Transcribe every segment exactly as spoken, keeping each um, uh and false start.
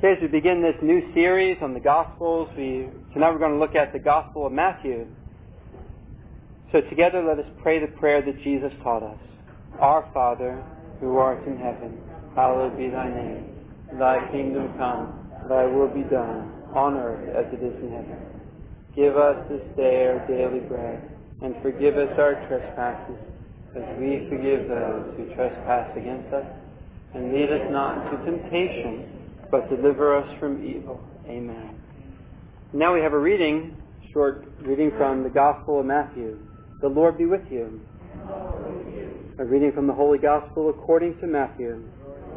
Okay, as we begin this new series on the Gospels, we, tonight we're going to look at the Gospel of Matthew. So together let us pray the prayer that Jesus taught us. Our Father, who art in heaven, hallowed be thy name. Thy kingdom come, thy will be done, on earth as it is in heaven. Give us this day our daily bread, and forgive us our trespasses, as we forgive those who trespass against us. And lead us not into temptation, but deliver us from evil. Amen. Now we have a reading, short reading from the Gospel of Matthew. The Lord be with you. A reading from the Holy Gospel according to Matthew.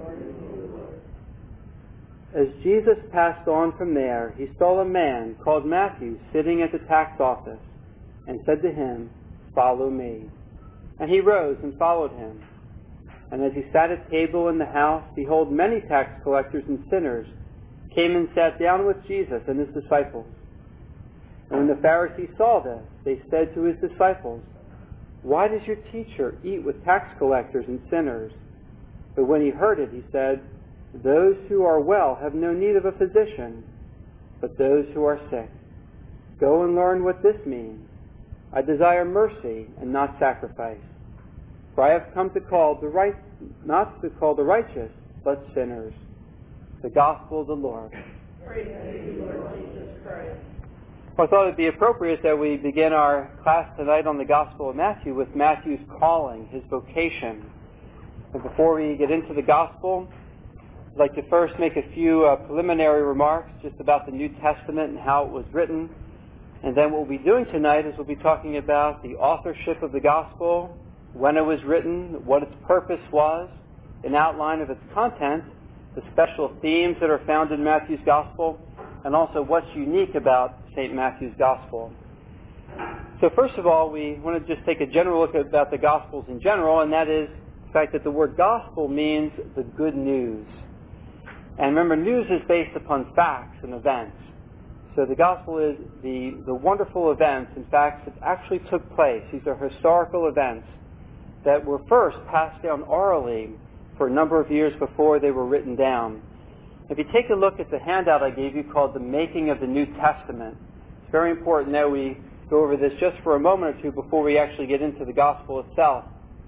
As Jesus passed on from there, he saw a man called Matthew sitting at the tax office, and said to him, "Follow me." And he rose and followed him. And as he sat at table in the house, behold, many tax collectors and sinners came and sat down with Jesus and his disciples. And when the Pharisees saw this, they said to his disciples, "Why does your teacher eat with tax collectors and sinners?" But when he heard it, he said, "Those who are well have no need of a physician, but those who are sick. Go and learn what this means. I desire mercy and not sacrifice. For I have come to call the right, not to call the righteous, but sinners." The Gospel of the Lord. Praise to you, Lord Jesus Christ. Well, I thought it would be appropriate that we begin our class tonight on the Gospel of Matthew with Matthew's calling, his vocation. And before we get into the Gospel, I'd like to first make a few uh, preliminary remarks just about the New Testament and how it was written. And then what we'll be doing tonight is we'll be talking about the authorship of the Gospel, when it was written, what its purpose was, an outline of its content, the special themes that are found in Matthew's Gospel, and also what's unique about Saint Matthew's Gospel. So first of all, we want to just take a general look at about the Gospels in general, and that is the fact that the word gospel means the good news. And remember, news is based upon facts and events. So the Gospel is the, the wonderful events and facts that actually took place. These are historical events that were first passed down orally for a number of years before they were written down. If you take a look at the handout I gave you called The Making of the New Testament, it's very important that we go over this just for a moment or two before we actually get into the Gospel itself.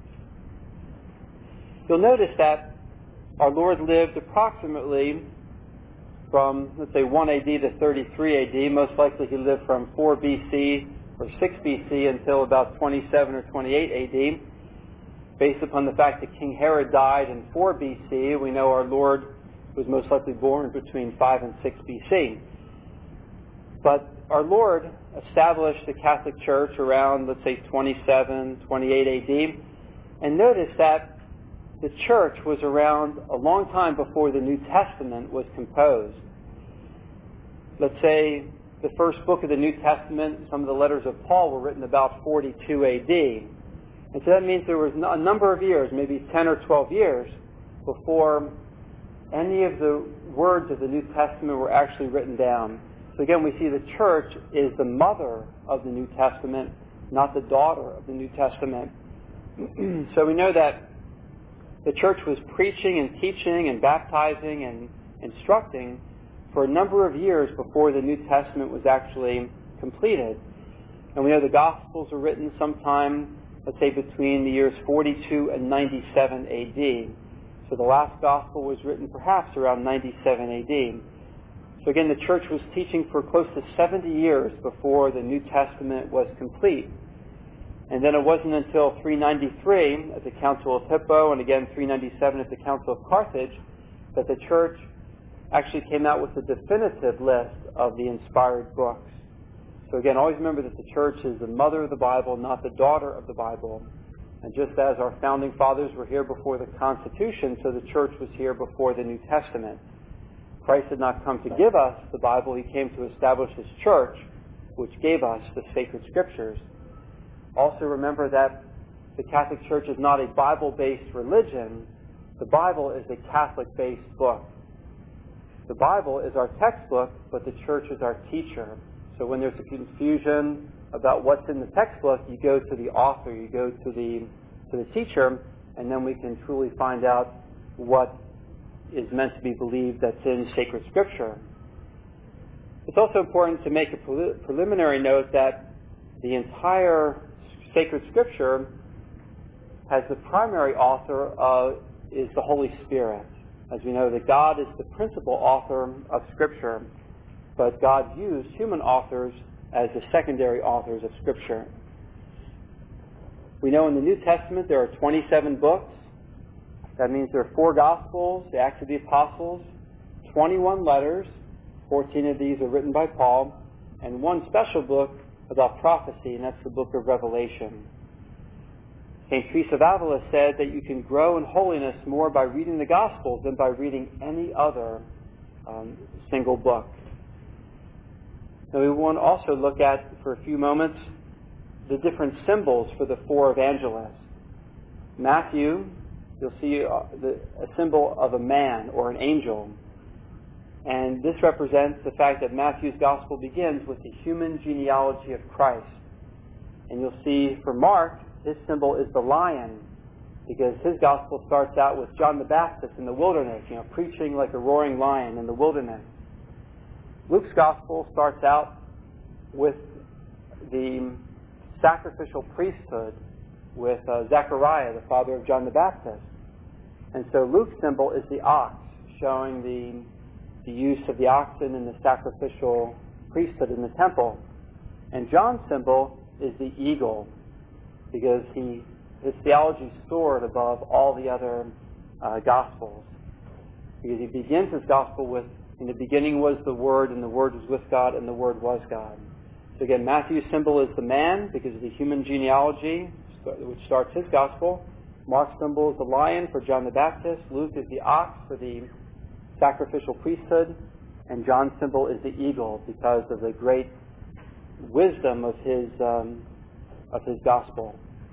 You'll notice that our Lord lived approximately from, let's say, one A D to thirty-three A D. Most likely he lived from four B C or six B C until about twenty-seven or twenty-eight A D. Based upon the fact that King Herod died in four B C, we know our Lord was most likely born between five and six B C. But our Lord established the Catholic Church around, let's say, twenty-seven, twenty-eight A D. And notice that the church was around a long time before the New Testament was composed. Let's say the first book of the New Testament, some of the letters of Paul were written about forty-two A D. And so that means there was a number of years, maybe ten or twelve years, before any of the words of the New Testament were actually written down. So again, we see the church is the mother of the New Testament, not the daughter of the New Testament. So we know that the church was preaching and teaching and baptizing and instructing for a number of years before the New Testament was actually completed. And we know the Gospels were written sometime, let's say, between the years forty-two and ninety-seven A D. So the last Gospel was written perhaps around ninety-seven A D. So again, the church was teaching for close to seventy years before the New Testament was complete. And then it wasn't until three ninety-three at the Council of Hippo, and again three ninety-seven at the Council of Carthage, that the church actually came out with a definitive list of the inspired books. So again, always remember that the church is the mother of the Bible, not the daughter of the Bible. And just as our founding fathers were here before the Constitution, so the church was here before the New Testament. Christ did not come to give us the Bible, he came to establish his church, which gave us the sacred scriptures. Also remember that the Catholic Church is not a Bible-based religion. The Bible is a Catholic-based book. The Bible is our textbook, but the church is our teacher. So when there's a confusion about what's in the textbook, you go to the author, you go to the to the teacher, and then we can truly find out what is meant to be believed that's in sacred Scripture. It's also important to make a pre- preliminary note that the entire sacred Scripture has the primary author of, is the Holy Spirit. As we know that God is the principal author of Scripture, but God used human authors as the secondary authors of Scripture. We know in the New Testament there are twenty-seven books. That means there are four Gospels, the Acts of the Apostles, twenty-one letters, fourteen of these are written by Paul, and one special book about prophecy, and that's the book of Revelation. Saint Teresa of Avila said that you can grow in holiness more by reading the Gospels than by reading any other um, single book. Now we want to also look at, for a few moments, the different symbols for the four evangelists. Matthew, you'll see a, the, a symbol of a man or an angel. And this represents the fact that Matthew's Gospel begins with the human genealogy of Christ. And you'll see for Mark, his symbol is the lion, because his Gospel starts out with John the Baptist in the wilderness, you know, preaching like a roaring lion in the wilderness. Luke's Gospel starts out with the sacrificial priesthood with uh, Zechariah, the father of John the Baptist. And so Luke's symbol is the ox, showing the, the use of the oxen in the sacrificial priesthood in the temple. And John's symbol is the eagle, because he his theology soared above all the other uh, Gospels. Because he begins his Gospel with, in the beginning was the Word, and the Word was with God, and the Word was God. So again, Matthew's symbol is the man, because of the human genealogy, which starts his Gospel. Mark's symbol is the lion for John the Baptist. Luke is the ox for the sacrificial priesthood. And John's symbol is the eagle, because of the great wisdom of his um, of his Gospel.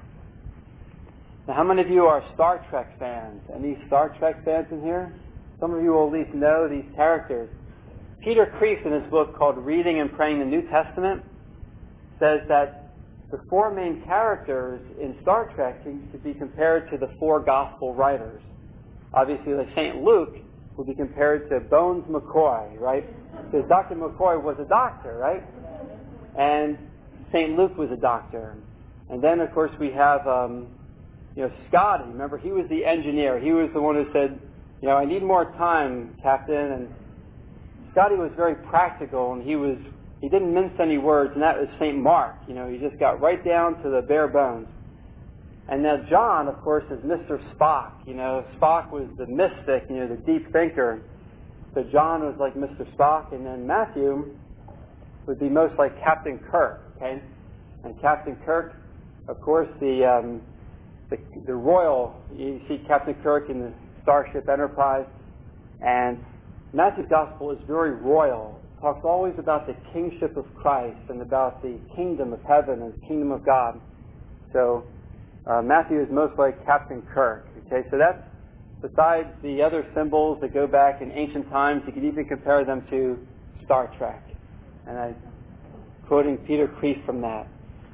Now, how many of you are Star Trek fans? Any Star Trek fans in here? Some of you will at least know these characters. Peter Kreeft, in his book called Reading and Praying the New Testament, says that the four main characters in Star Trek can be compared to the four Gospel writers. Obviously, like Saint Luke would be compared to Bones McCoy, right? Because Doctor McCoy was a doctor, right? And Saint Luke was a doctor. And then, of course, we have, um, you know, Scotty. Remember, he was the engineer. He was the one who said, you know, I need more time, Captain. And Scotty was very practical, and he was he didn't mince any words, and that was Saint Mark. You know, he just got right down to the bare bones. And now John, of course, is Mister Spock. You know, Spock was the mystic, you know, the deep thinker. So John was like Mister Spock, and then Matthew would be most like Captain Kirk, okay? And Captain Kirk, of course, the um, the, the royal, you see Captain Kirk in the Starship Enterprise, and Matthew's Gospel is very royal. It talks always about the kingship of Christ and about the kingdom of heaven and the kingdom of God. So uh, Matthew is most like Captain Kirk. Okay, so that's, besides the other symbols that go back in ancient times, you could even compare them to Star Trek. And I'm quoting Peter Kreeft from that.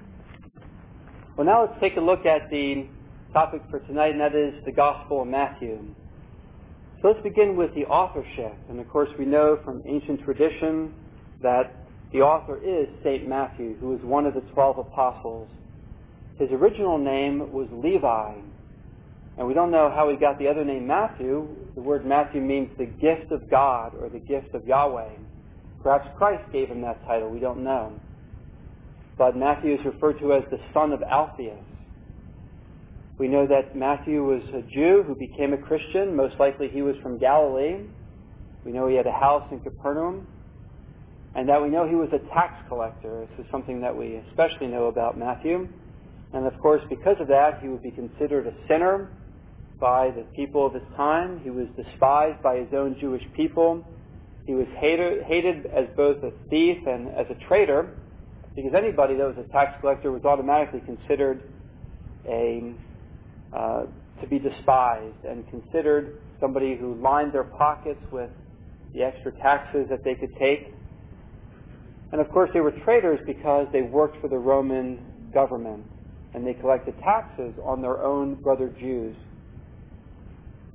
Well, now let's take a look at the topic for tonight, and that is the Gospel of Matthew. So let's begin with the authorship. And of course, we know from ancient tradition that the author is Saint Matthew, who was one of the twelve apostles. His original name was Levi. And we don't know how he got the other name Matthew. The word Matthew means the gift of God or the gift of Yahweh. Perhaps Christ gave him that title. We don't know. But Matthew is referred to as the son of Alphaeus. We know that Matthew was a Jew who became a Christian. Most likely he was from Galilee. We know he had a house in Capernaum. And that we know he was a tax collector. This is something that we especially know about Matthew. And of course, because of that, he would be considered a sinner by the people of his time. He was despised by his own Jewish people. He was hated, hated as both a thief and as a traitor, because anybody that was a tax collector was automatically considered a uh, to be despised and considered somebody who lined their pockets with the extra taxes that they could take. And of course, they were traitors because they worked for the Roman government and they collected taxes on their own brother Jews.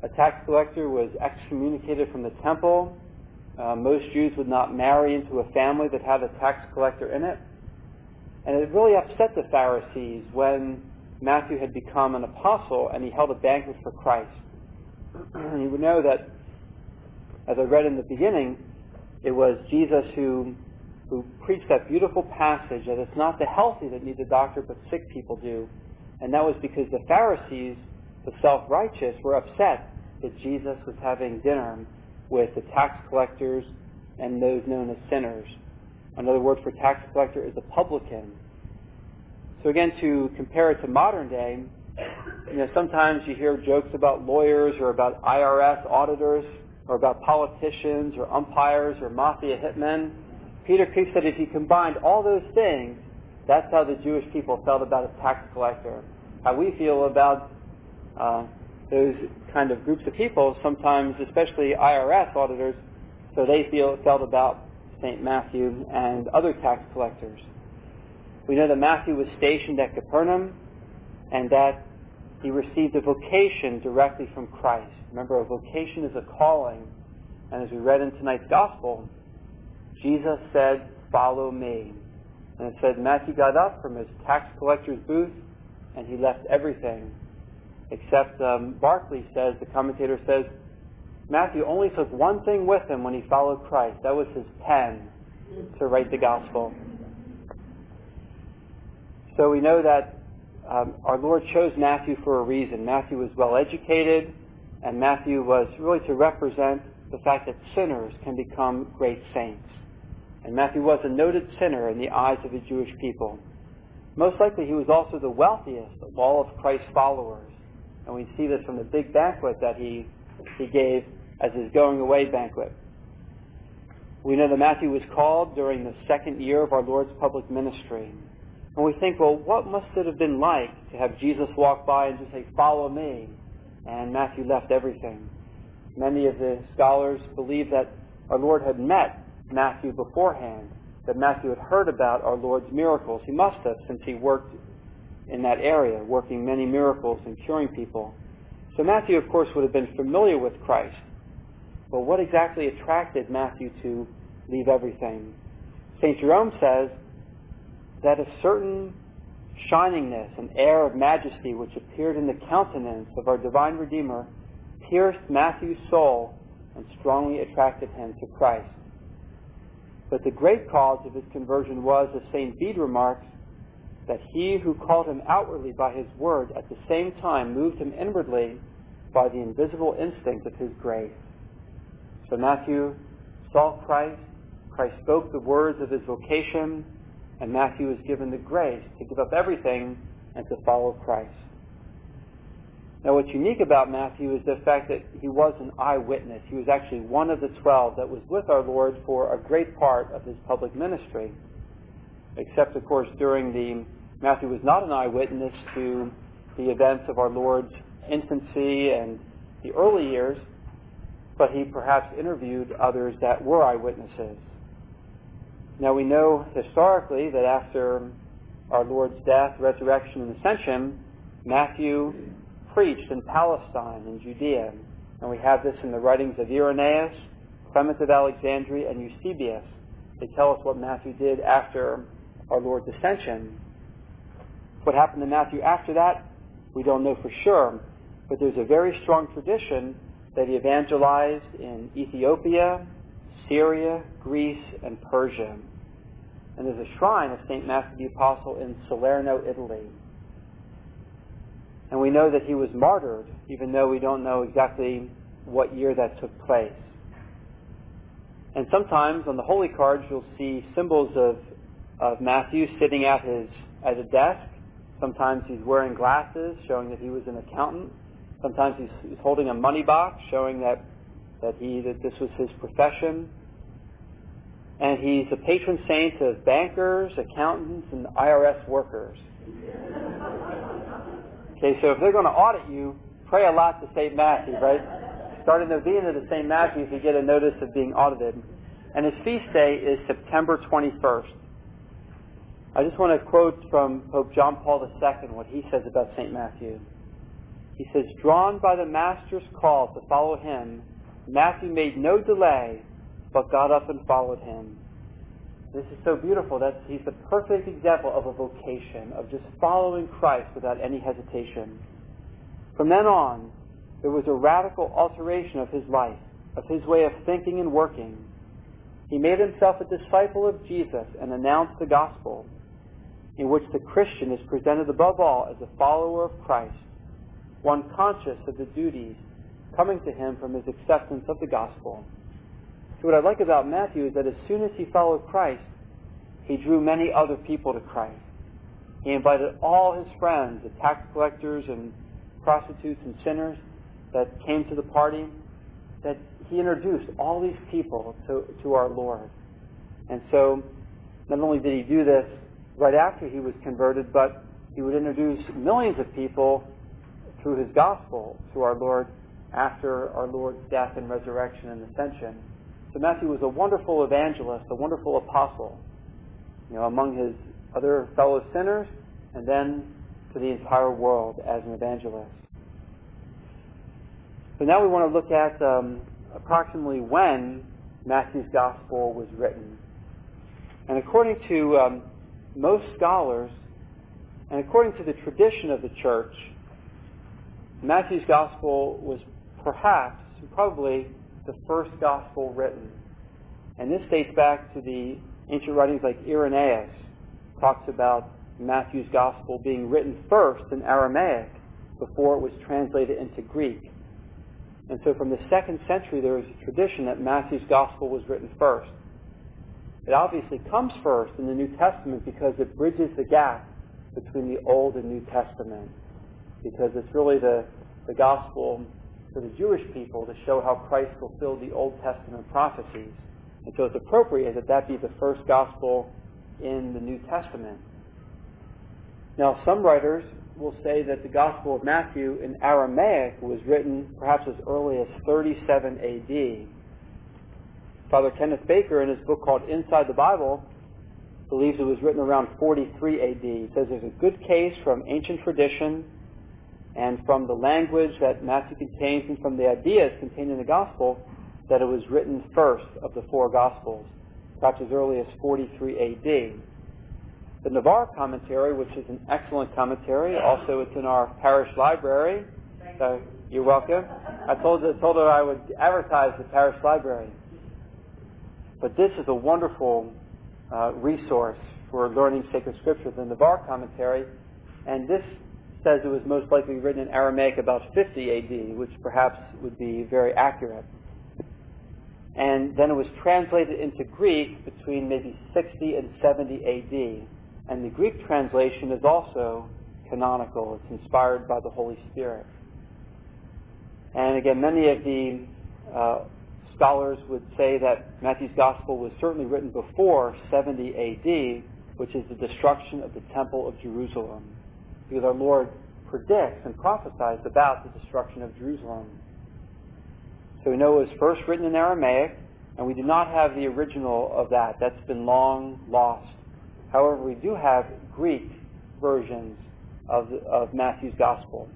A tax collector was excommunicated from the temple. Uh, most Jews would not marry into a family that had a tax collector in it. And it really upset the Pharisees when Matthew had become an apostle and he held a banquet for Christ. And you would know that, as I read in the beginning, it was Jesus who who preached that beautiful passage that it's not the healthy that need the doctor, but sick people do. And that was because the Pharisees, the self-righteous, were upset that Jesus was having dinner with the tax collectors and those known as sinners. Another word for tax collector is a publican. So again, to compare it to modern day, you know, sometimes you hear jokes about lawyers or about I R S auditors or about politicians or umpires or mafia hitmen. Peter Kreeft said if you combined all those things, that's how the Jewish people felt about a tax collector. How we feel about uh, those kind of groups of people, sometimes especially I R S auditors, so they feel felt about Saint Matthew and other tax collectors. We know that Matthew was stationed at Capernaum and that he received a vocation directly from Christ. Remember, a vocation is a calling. And as we read in tonight's gospel, Jesus said, "Follow me." And it said Matthew got up from his tax collector's booth and he left everything. Except um, Barclay says, the commentator says, Matthew only took one thing with him when he followed Christ. That was his pen to write the gospel. So we know that um, our Lord chose Matthew for a reason. Matthew was well educated, and Matthew was really to represent the fact that sinners can become great saints. And Matthew was a noted sinner in the eyes of the Jewish people. Most likely he was also the wealthiest of all of Christ's followers. And we see this from the big banquet that he, he gave as his going away banquet. We know that Matthew was called during the second year of our Lord's public ministry. And we think, well, what must it have been like to have Jesus walk by and just say, "Follow me"? And Matthew left everything. Many of the scholars believe that our Lord had met Matthew beforehand, that Matthew had heard about our Lord's miracles. He must have, since he worked in that area, working many miracles and curing people. So Matthew, of course, would have been familiar with Christ. But what exactly attracted Matthew to leave everything? Saint Jerome says that a certain shiningness, an air of majesty which appeared in the countenance of our divine Redeemer pierced Matthew's soul and strongly attracted him to Christ. But the great cause of his conversion was, as Saint Bede remarks, that he who called him outwardly by his word at the same time moved him inwardly by the invisible instinct of his grace. So Matthew saw Christ, Christ spoke the words of his vocation, and Matthew was given the grace to give up everything and to follow Christ. Now what's unique about Matthew is the fact that he was an eyewitness. He was actually one of the twelve that was with our Lord for a great part of his public ministry. Except, of course, during the, Matthew was not an eyewitness to the events of our Lord's infancy and the early years, but he perhaps interviewed others that were eyewitnesses. Now we know historically that after our Lord's death, resurrection, and ascension, Matthew preached in Palestine and Judea. And we have this in the writings of Irenaeus, Clement of Alexandria, and Eusebius. They tell us what Matthew did after our Lord's ascension. What happened to Matthew after that, we don't know for sure. But there's a very strong tradition that he evangelized in Ethiopia, Syria, Greece, and Persia. And there's a shrine of Saint Matthew the Apostle in Salerno, Italy. And we know that he was martyred, even though we don't know exactly what year that took place. And sometimes on the holy cards you'll see symbols of, of Matthew sitting at his at a desk. Sometimes he's wearing glasses, showing that he was an accountant. Sometimes he's, he's holding a money box, showing that, that he that this was his profession. And he's a patron saint of bankers, accountants, and I R S workers. Okay, so if they're going to audit you, pray a lot to Saint Matthew, right? Start a novena to Saint Matthew if you get a notice of being audited. And his feast day is September twenty-first. I just want to quote from Pope John Paul the Second what he says about Saint Matthew. He says, drawn by the Master's call to follow him, Matthew made no delay, but got up and followed him. This is so beautiful. That's, he's the perfect example of a vocation, of just following Christ without any hesitation. From then on, there was a radical alteration of his life, of his way of thinking and working. He made himself a disciple of Jesus and announced the gospel, in which the Christian is presented above all as a follower of Christ, one conscious of the duties coming to him from his acceptance of the gospel. So what I like about Matthew is that as soon as he followed Christ, he drew many other people to Christ. He invited all his friends, the tax collectors and prostitutes and sinners that came to the party, that he introduced all these people to, to our Lord. And so not only did he do this right after he was converted, but he would introduce millions of people through his gospel to our Lord after our Lord's death and resurrection and ascension. So Matthew was a wonderful evangelist, a wonderful apostle, you know, among his other fellow sinners, and then to the entire world as an evangelist. So now we want to look at um, approximately when Matthew's gospel was written. And according to um, most scholars, and according to the tradition of the church, Matthew's gospel was perhaps, probably, the first gospel written. And this dates back to the ancient writings like Irenaeus, talks about Matthew's gospel being written first in Aramaic before it was translated into Greek. And so from the second century there is a tradition that Matthew's gospel was written first. It obviously comes first in the New Testament because it bridges the gap between the Old and New Testament. Because it's really the, the gospel for the Jewish people to show how Christ fulfilled the Old Testament prophecies. And so it's appropriate that that be the first gospel in the New Testament. Now, some writers will say that the Gospel of Matthew in Aramaic was written perhaps as early as thirty-seven A D. Father Kenneth Baker, in his book called Inside the Bible, believes it was written around forty-three A D. He says there's a good case from ancient tradition and from the language that Matthew contains and from the ideas contained in the Gospel that it was written first of the four Gospels, perhaps as early as forty-three A D. The Navarre commentary, which is an excellent commentary, also it's in our parish library. So you're welcome. I told her, told her I would advertise the parish library. But this is a wonderful uh, resource for learning sacred scripture, the Navarre commentary. And this says it was most likely written in Aramaic about fifty A D, which perhaps would be very accurate. And then it was translated into Greek between maybe sixty and seventy A D. And the Greek translation is also canonical. It's inspired by the Holy Spirit. And again, many of the uh, scholars would say that Matthew's Gospel was certainly written before seventy A D, which is the destruction of the Temple of Jerusalem. Because our Lord predicts and prophesies about the destruction of Jerusalem. So we know it was first written in Aramaic, and we do not have the original of that. That's been long lost. However, we do have Greek versions of, the, of Matthew's Gospel.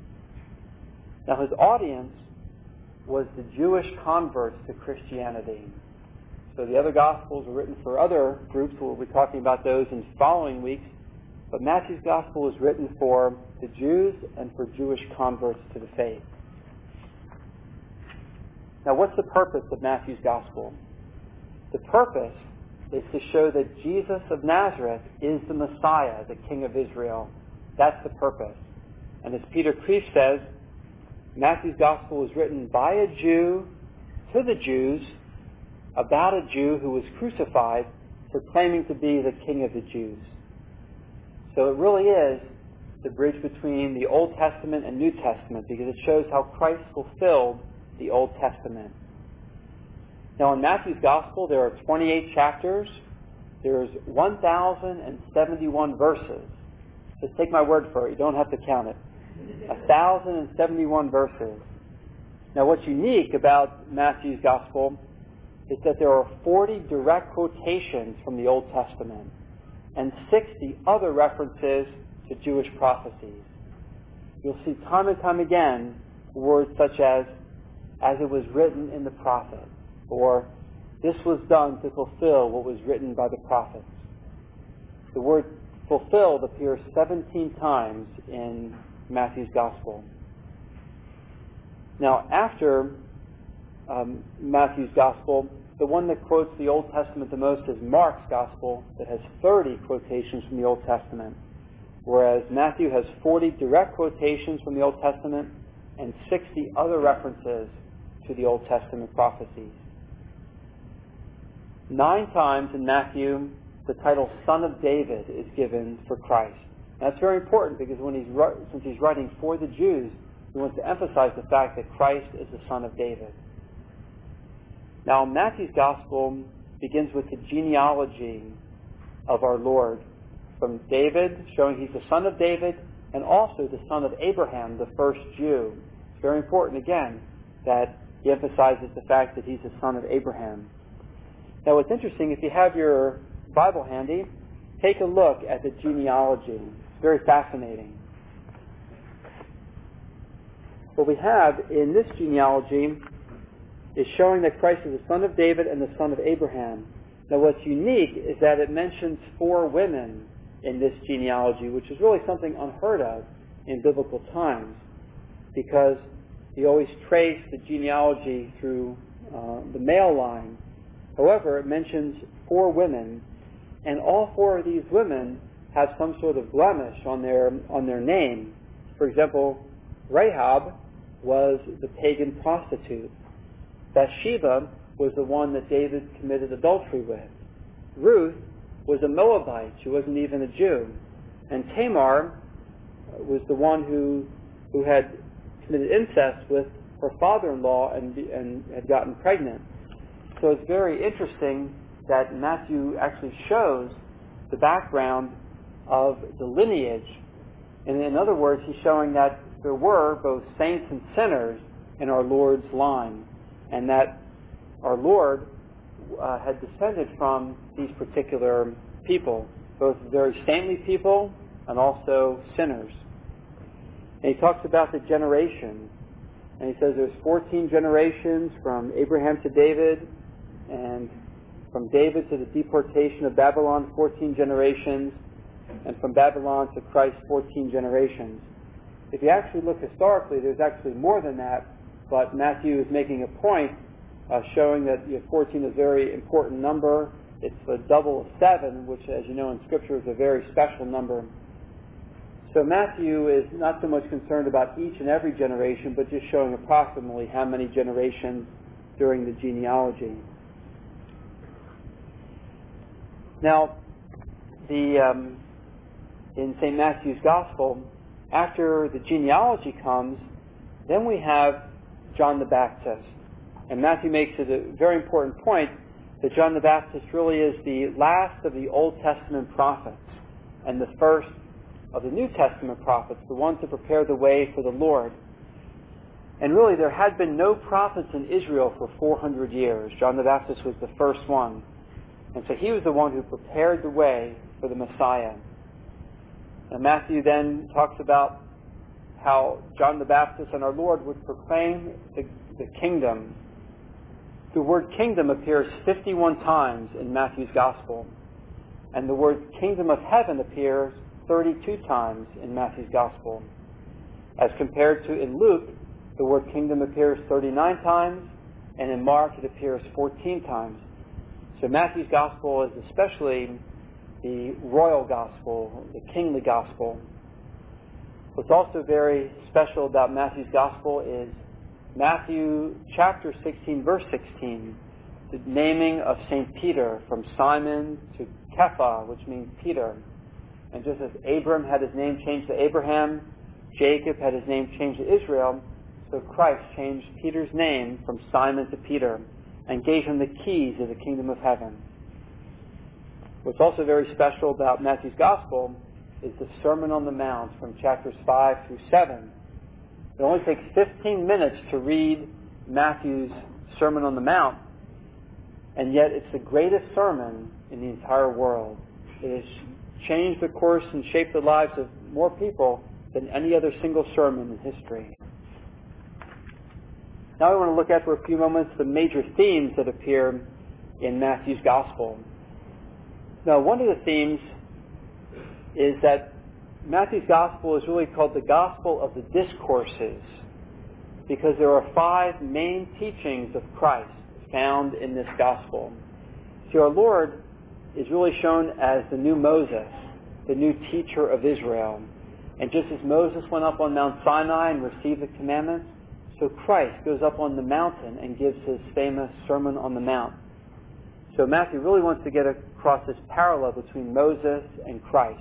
Now, his audience was the Jewish converts to Christianity. So the other Gospels were written for other groups. We'll be talking about those in following weeks. But Matthew's Gospel was written for the Jews and for Jewish converts to the faith. Now, what's the purpose of Matthew's Gospel? The purpose is to show that Jesus of Nazareth is the Messiah, the King of Israel. That's the purpose. And as Peter Kreeft says, Matthew's Gospel was written by a Jew to the Jews about a Jew who was crucified for claiming to be the King of the Jews. So it really is the bridge between the Old Testament and New Testament because it shows how Christ fulfilled the Old Testament. Now in Matthew's Gospel there are twenty-eight chapters. There's one thousand seventy-one verses. Just take my word for it. You don't have to count it. one thousand seventy-one verses. Now what's unique about Matthew's Gospel is that there are forty direct quotations from the Old Testament and sixty other references to Jewish prophecies. you'll see time and time again words such as, as it was written in the prophet, or this was done to fulfill what was written by the prophets. The word fulfilled appears seventeen times in Matthew's Gospel. Now, after um, Matthew's Gospel, the one that quotes the Old Testament the most is Mark's Gospel, that has thirty quotations from the Old Testament, whereas Matthew has forty direct quotations from the Old Testament and sixty other references to the Old Testament prophecies. Nine times in Matthew, the title Son of David is given for Christ. That's very important because when he's since he's writing for the Jews, he wants to emphasize the fact that Christ is the Son of David. Now, Matthew's Gospel begins with the genealogy of our Lord, from David, showing he's the son of David, and also the son of Abraham, the first Jew. It's very important, again, that he emphasizes the fact that he's the son of Abraham. Now, what's interesting, if you have your Bible handy, take a look at the genealogy. It's very fascinating. What we have in this genealogy is showing that Christ is the son of David and the son of Abraham. Now, what's unique is that it mentions four women in this genealogy, which is really something unheard of in biblical times, because you always trace the genealogy through uh, the male line. However, it mentions four women, and all four of these women have some sort of blemish on their on their name. For example, Rahab was the pagan prostitute. Bathsheba was the one that David committed adultery with. Ruth was a Moabite. She wasn't even a Jew. And Tamar was the one who who had committed incest with her father-in-law and, and had gotten pregnant. So it's very interesting that Matthew actually shows the background of the lineage. And in other words, he's showing that there were both saints and sinners in our Lord's line, and that our Lord uh, had descended from these particular people, both very saintly people and also sinners. And he talks about the generation, and he says there's fourteen generations from Abraham to David, and from David to the deportation of Babylon, fourteen generations, and from Babylon to Christ, fourteen generations. If you actually look historically, there's actually more than that, but Matthew is making a point uh, showing that you know, fourteen is a very important number. It's a double of seven, which, as you know, in Scripture is a very special number. So Matthew is not so much concerned about each and every generation, but just showing approximately how many generations during the genealogy. Now, the um, in Saint Matthew's Gospel, after the genealogy comes, then we have John the Baptist. And Matthew makes it a very important point that John the Baptist really is the last of the Old Testament prophets and the first of the New Testament prophets, the ones to prepare the way for the Lord. And really, there had been no prophets in Israel for four hundred years. John the Baptist was the first one. And so he was the one who prepared the way for the Messiah. And Matthew then talks about how John the Baptist and our Lord would proclaim the, the kingdom. The word kingdom appears fifty-one times in Matthew's Gospel. And the word kingdom of heaven appears thirty-two times in Matthew's Gospel. As compared to in Luke, the word kingdom appears thirty-nine times, and in Mark it appears fourteen times. So Matthew's Gospel is especially the royal gospel, the kingly gospel. What's also very special about Matthew's Gospel is Matthew chapter sixteen, verse sixteen, the naming of Saint Peter from Simon to Kepha, which means Peter. And just as Abram had his name changed to Abraham, Jacob had his name changed to Israel, so Christ changed Peter's name from Simon to Peter and gave him the keys of the kingdom of heaven. What's also very special about Matthew's Gospel is the Sermon on the Mount from chapters five through seven. It only takes fifteen minutes to read Matthew's Sermon on the Mount, and yet it's the greatest sermon in the entire world. It has changed the course and shaped the lives of more people than any other single sermon in history. Now I want to look at for a few moments the major themes that appear in Matthew's Gospel. Now, one of the themes is that Matthew's Gospel is really called the Gospel of the Discourses, because there are five main teachings of Christ found in this Gospel. See, our Lord is really shown as the new Moses, the new teacher of Israel. And just as Moses went up on Mount Sinai and received the commandments, so Christ goes up on the mountain and gives his famous Sermon on the Mount. So Matthew really wants to get across this parallel between Moses and Christ.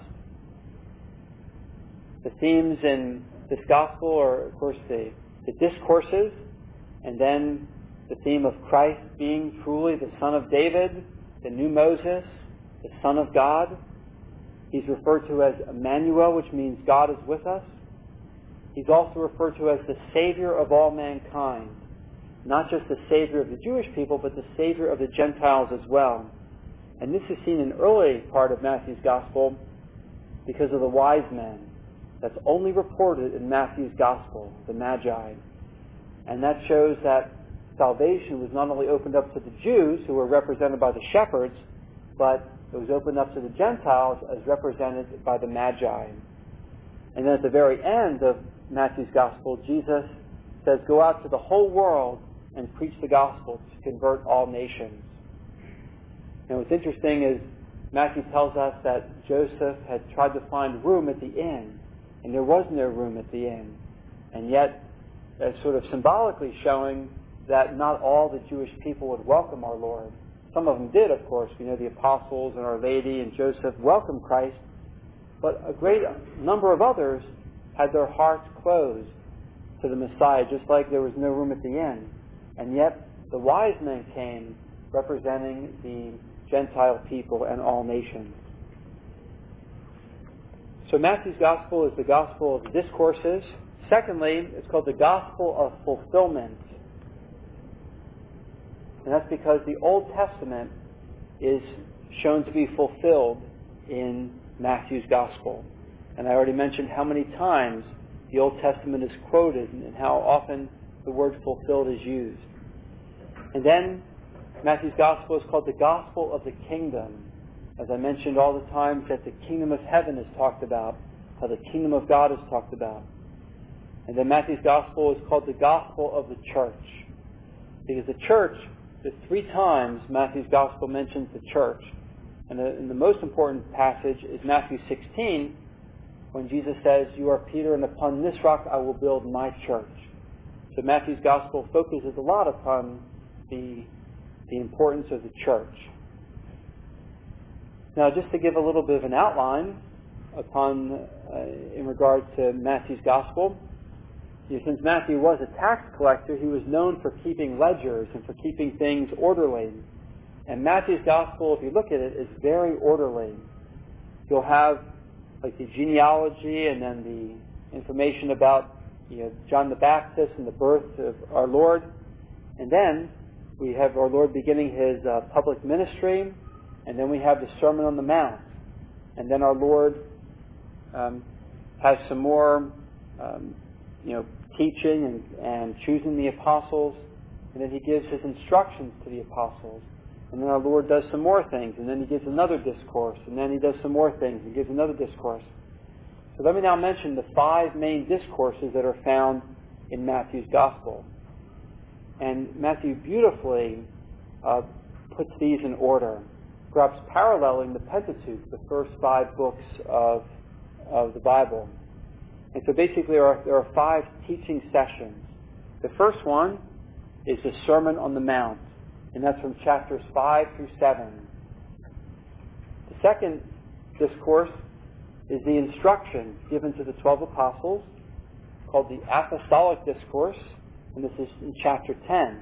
The themes in this gospel are, of course, the, the discourses, and then the theme of Christ being truly the Son of David, the new Moses, the Son of God. He's referred to as Emmanuel, which means God is with us. He's also referred to as the Savior of all mankind. Not just the Savior of the Jewish people, but the Savior of the Gentiles as well. And this is seen in the early part of Matthew's Gospel because of the wise men. That's only reported in Matthew's Gospel, the Magi. And that shows that salvation was not only opened up to the Jews, who were represented by the shepherds, but it was opened up to the Gentiles as represented by the Magi. And then at the very end of Matthew's Gospel, Jesus says, go out to the whole world and preach the gospel to convert all nations. And what's interesting is Matthew tells us that Joseph had tried to find room at the inn, and there was no room at the inn. And yet, that's sort of symbolically showing that not all the Jewish people would welcome our Lord. Some of them did, of course. We know the apostles and Our Lady and Joseph welcomed Christ, but a great number of others had their hearts closed to the Messiah, just like there was no room at the inn. And yet, the wise men came representing the Gentile people and all nations. So Matthew's Gospel is the Gospel of Discourses. Secondly, it's called the Gospel of Fulfillment. And that's because the Old Testament is shown to be fulfilled in Matthew's Gospel. And I already mentioned how many times the Old Testament is quoted and how often the word fulfilled is used. And then Matthew's Gospel is called the Gospel of the Kingdom. As I mentioned all the times that the kingdom of heaven is talked about, how the kingdom of God is talked about. And then Matthew's Gospel is called the Gospel of the Church. Because the church, the three times Matthew's Gospel mentions the church. And the, and the most important passage is Matthew sixteen, when Jesus says, you are Peter, and upon this rock I will build my church. So Matthew's Gospel focuses a lot upon the, the importance of the church. Now, just to give a little bit of an outline upon uh, in regard to Matthew's Gospel, you know, since Matthew was a tax collector, he was known for keeping ledgers and for keeping things orderly. And Matthew's Gospel, if you look at it, is very orderly. You'll have like the genealogy and then the information about you know, John the Baptist and the birth of our Lord. And then we have our Lord beginning his uh, public ministry. And then we have the Sermon on the Mount. And then our Lord um, has some more um, you know, teaching and, and choosing the apostles. And then he gives his instructions to the apostles. And then our Lord does some more things, and then he gives another discourse, and then he does some more things, and gives another discourse. So let me now mention the five main discourses that are found in Matthew's Gospel. And Matthew beautifully uh, puts these in order, perhaps paralleling the Pentateuch, the first five books of, of the Bible. And so basically there are, there are five teaching sessions. The first one is the Sermon on the Mount. And that's from chapters five through seven. The second discourse is the instruction given to the twelve apostles, called the Apostolic Discourse, and this is in chapter ten.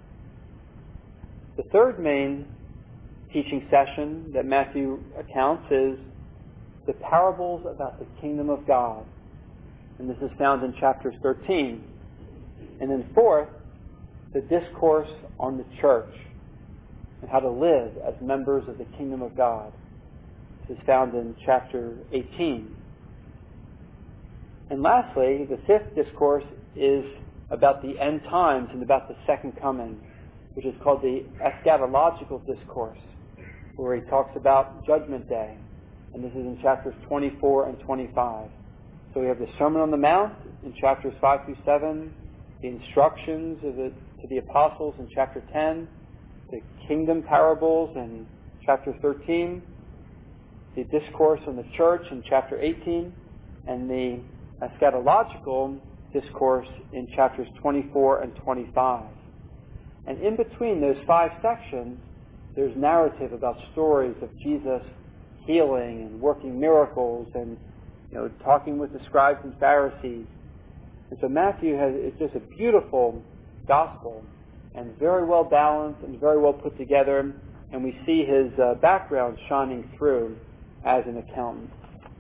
The third main teaching session that Matthew accounts is the parables about the kingdom of God, and this is found in chapters thirteen. And then fourth, the discourse on the church and how to live as members of the kingdom of God. This is found in chapter eighteen. And lastly, the fifth discourse is about the end times and about the second coming, which is called the eschatological discourse, where he talks about Judgment Day. And this is in chapters twenty-four and twenty-five. So we have the Sermon on the Mount in chapters five through seven, the instructions of the, to the apostles in chapter ten, the kingdom parables in chapter thirteen, the discourse on the church in chapter eighteen, and the eschatological discourse in chapters twenty-four and twenty-five. And in between those five sections, there's narrative about stories of Jesus healing and working miracles and, you know, talking with the scribes and Pharisees. And so Matthew has, it's just a beautiful gospel and very well balanced and very well put together. And we see his uh, background shining through as an accountant.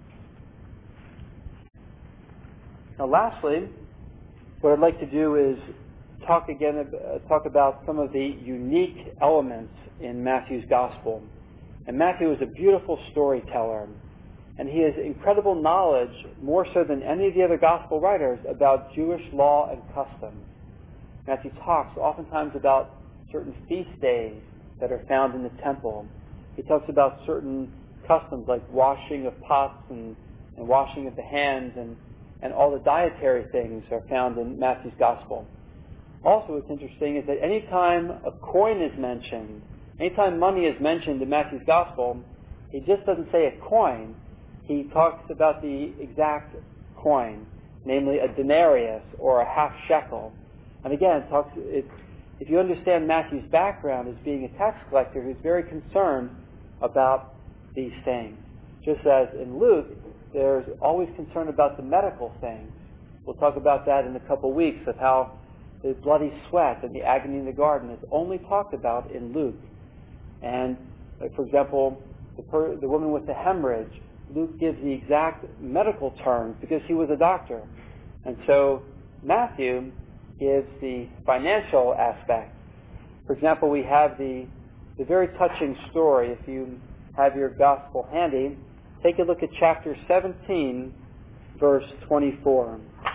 Now lastly, what I'd like to do is talk again, uh, talk about some of the unique elements in Matthew's gospel. And Matthew is a beautiful storyteller, and he has incredible knowledge, more so than any of the other gospel writers, about Jewish law and customs. Matthew talks oftentimes about certain feast days that are found in the temple. He talks about certain customs like washing of pots and, and washing of the hands, and, and all the dietary things are found in Matthew's gospel. Also, what's interesting is that any time a coin is mentioned, anytime money is mentioned in Matthew's gospel, he just doesn't say a coin. He talks about the exact coin, namely a denarius or a half shekel. And again, it talks, it, if you understand Matthew's background as being a tax collector who's very concerned about these things. Just as in Luke, there's always concern about the medical things. We'll talk about that in a couple weeks, of how the bloody sweat and the agony in the garden is only talked about in Luke. And, like, for example, the, per, the woman with the hemorrhage, Luke gives the exact medical terms because he was a doctor. And so Matthew gives the financial aspect. For example, we have the, the very touching story. If you have your gospel handy, take a look at chapter seventeen, verse twenty-four.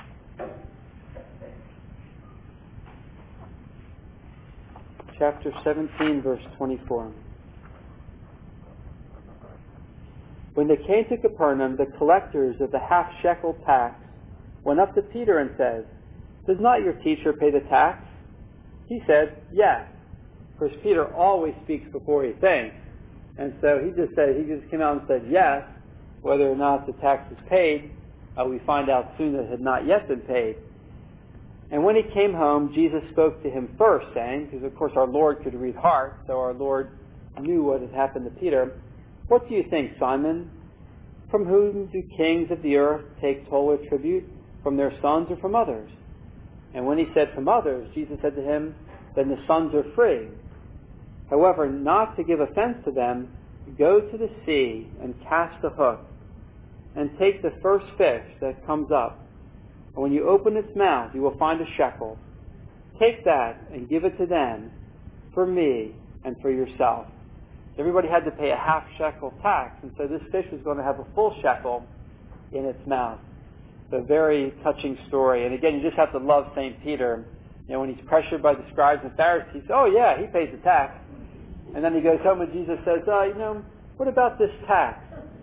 Chapter seventeen, verse twenty-four. When they came to Capernaum, the collectors of the half shekel tax went up to Peter and said, "Does not your teacher pay the tax?" He said, "Yes." Of course, Peter always speaks before he thinks. And so he just said, he just came out and said yes. Whether or not the tax is paid, uh, we find out soon that it had not yet been paid. And when he came home, Jesus spoke to him first, saying, because of course our Lord could read hearts, so our Lord knew what had happened to Peter. "What do you think, Simon? From whom do kings of the earth take toll or tribute? From their sons or from others?" And when he said from others, Jesus said to him, "Then the sons are free. However, not to give offense to them, go to the sea and cast a hook, and take the first fish that comes up. And when you open its mouth, you will find a shekel. Take that and give it to them for me and for yourself." Everybody had to pay a half shekel tax, and so this fish was going to have a full shekel in its mouth. It's a very touching story. And again, you just have to love Saint Peter. You know, when he's pressured by the scribes and Pharisees, "Oh yeah, he pays the tax." And then he goes home and Jesus says, "Oh, you know, what about this tax?"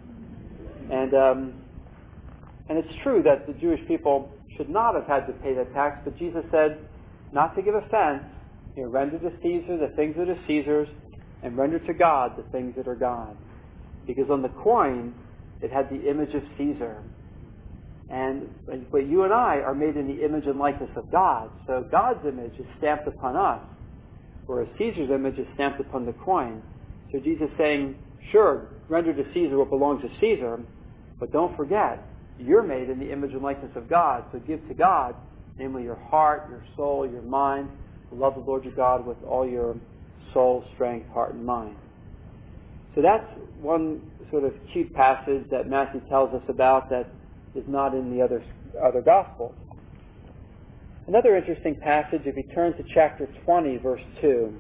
And um, and it's true that the Jewish people should not have had to pay the tax, but Jesus said, not to give offense, you know, render to Caesar the things that are Caesar's, and render to God the things that are God's. Because on the coin, it had the image of Caesar. And but you and I are made in the image and likeness of God. So God's image is stamped upon us, whereas Caesar's image is stamped upon the coin. So Jesus is saying, sure, render to Caesar what belongs to Caesar, but don't forget, you're made in the image and likeness of God. So give to God, namely your heart, your soul, your mind. Love the Lord your God with all your soul, strength, heart, and mind. So that's one sort of cute passage that Matthew tells us about that is not in the other other Gospels. Another interesting passage, if you turn to chapter twenty, verse two.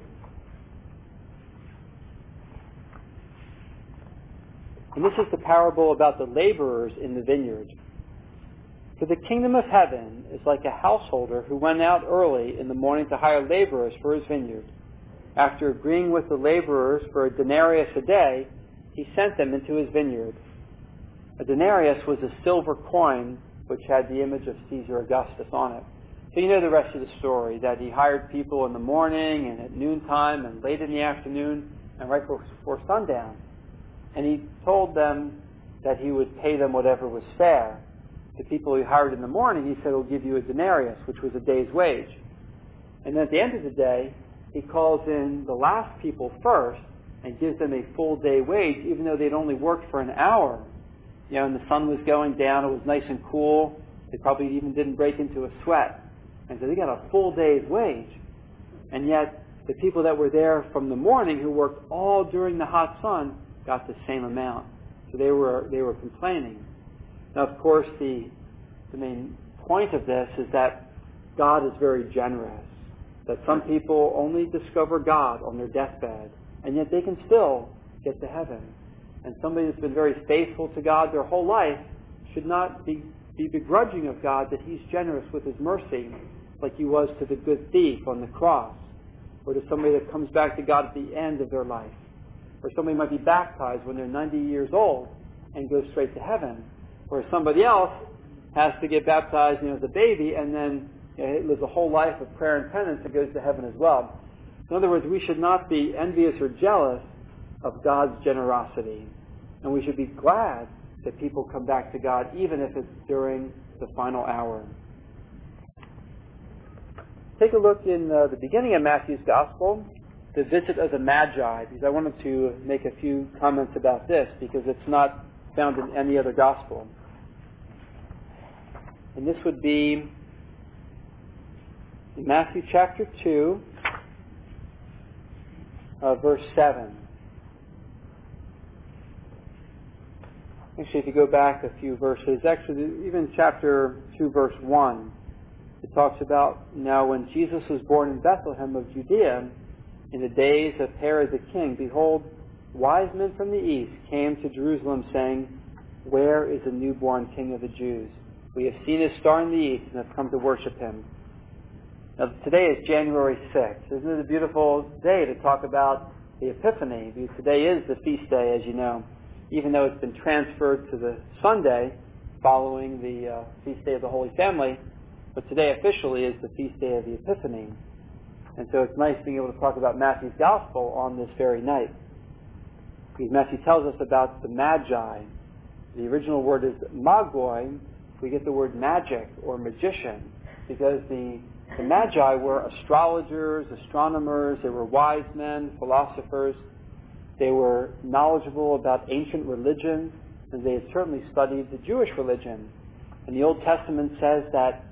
And this is the parable about the laborers in the vineyard. For the kingdom of heaven is like a householder who went out early in the morning to hire laborers for his vineyard. After agreeing with the laborers for a denarius a day, he sent them into his vineyard. A denarius was a silver coin which had the image of Caesar Augustus on it. So you know the rest of the story, that he hired people in the morning and at noontime and late in the afternoon and right before sundown. And he told them that he would pay them whatever was fair. The people he hired in the morning, he said, will give you a denarius, which was a day's wage. And then at the end of the day, he calls in the last people first and gives them a full day wage, even though they'd only worked for an hour. You know, and the sun was going down, it was nice and cool. They probably even didn't break into a sweat. And so they got a full day's wage. And yet, the people that were there from the morning who worked all during the hot sun got the same amount. So they were they were complaining. Now, of course, the the main point of this is that God is very generous. That some people only discover God on their deathbed, and yet they can still get to heaven. And somebody that's been very faithful to God their whole life should not be, be begrudging of God that He's generous with His mercy, like He was to the good thief on the cross, or to somebody that comes back to God at the end of their life. Or somebody might be baptized when they're ninety years old and goes straight to heaven. Or somebody else has to get baptized, you know, as a baby, and then you know, lives a whole life of prayer and penance and goes to heaven as well. In other words, we should not be envious or jealous of God's generosity. And we should be glad that people come back to God, even if it's during the final hour. Take a look in uh, the beginning of Matthew's Gospel, the visit of the Magi, because I wanted to make a few comments about this, because it's not found in any other Gospel. And this would be in Matthew chapter two, uh, verse seven. Actually, if you go back a few verses, actually even chapter two, verse one, it talks about, now when Jesus was born in Bethlehem of Judea, in the days of Herod the king, behold, wise men from the east came to Jerusalem, saying, where is the newborn King of the Jews? We have seen his star in the east and have come to worship him. Now, today is January sixth. Isn't it a beautiful day to talk about the Epiphany? Because today is the feast day, as you know, even though it's been transferred to the Sunday following the uh, feast day of the Holy Family. But today officially is the feast day of the Epiphany. And so it's nice being able to talk about Matthew's Gospel on this very night. Because Matthew tells us about the Magi. The original word is magoi. We get the word magic or magician because the, the Magi were astrologers, astronomers, they were wise men, philosophers. They were knowledgeable about ancient religions, and they had certainly studied the Jewish religion. And the Old Testament says that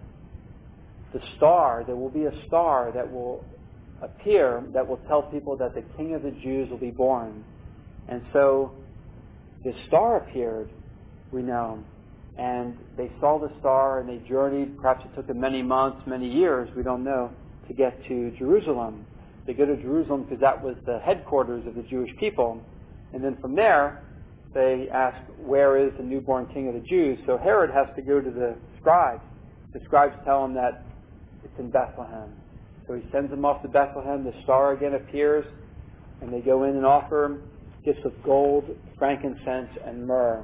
the star, there will be a star that will appear that will tell people that the King of the Jews will be born. And so this star appeared, we know, and they saw the star and they journeyed. Perhaps it took them many months, many years, we don't know, to get to Jerusalem. They go to Jerusalem because that was the headquarters of the Jewish people. And then from there, they ask, where is the newborn King of the Jews? So Herod has to go to the scribes. The scribes tell him that it's in Bethlehem. So he sends them off to Bethlehem. The star again appears, and they go in and offer gifts of gold, frankincense, and myrrh.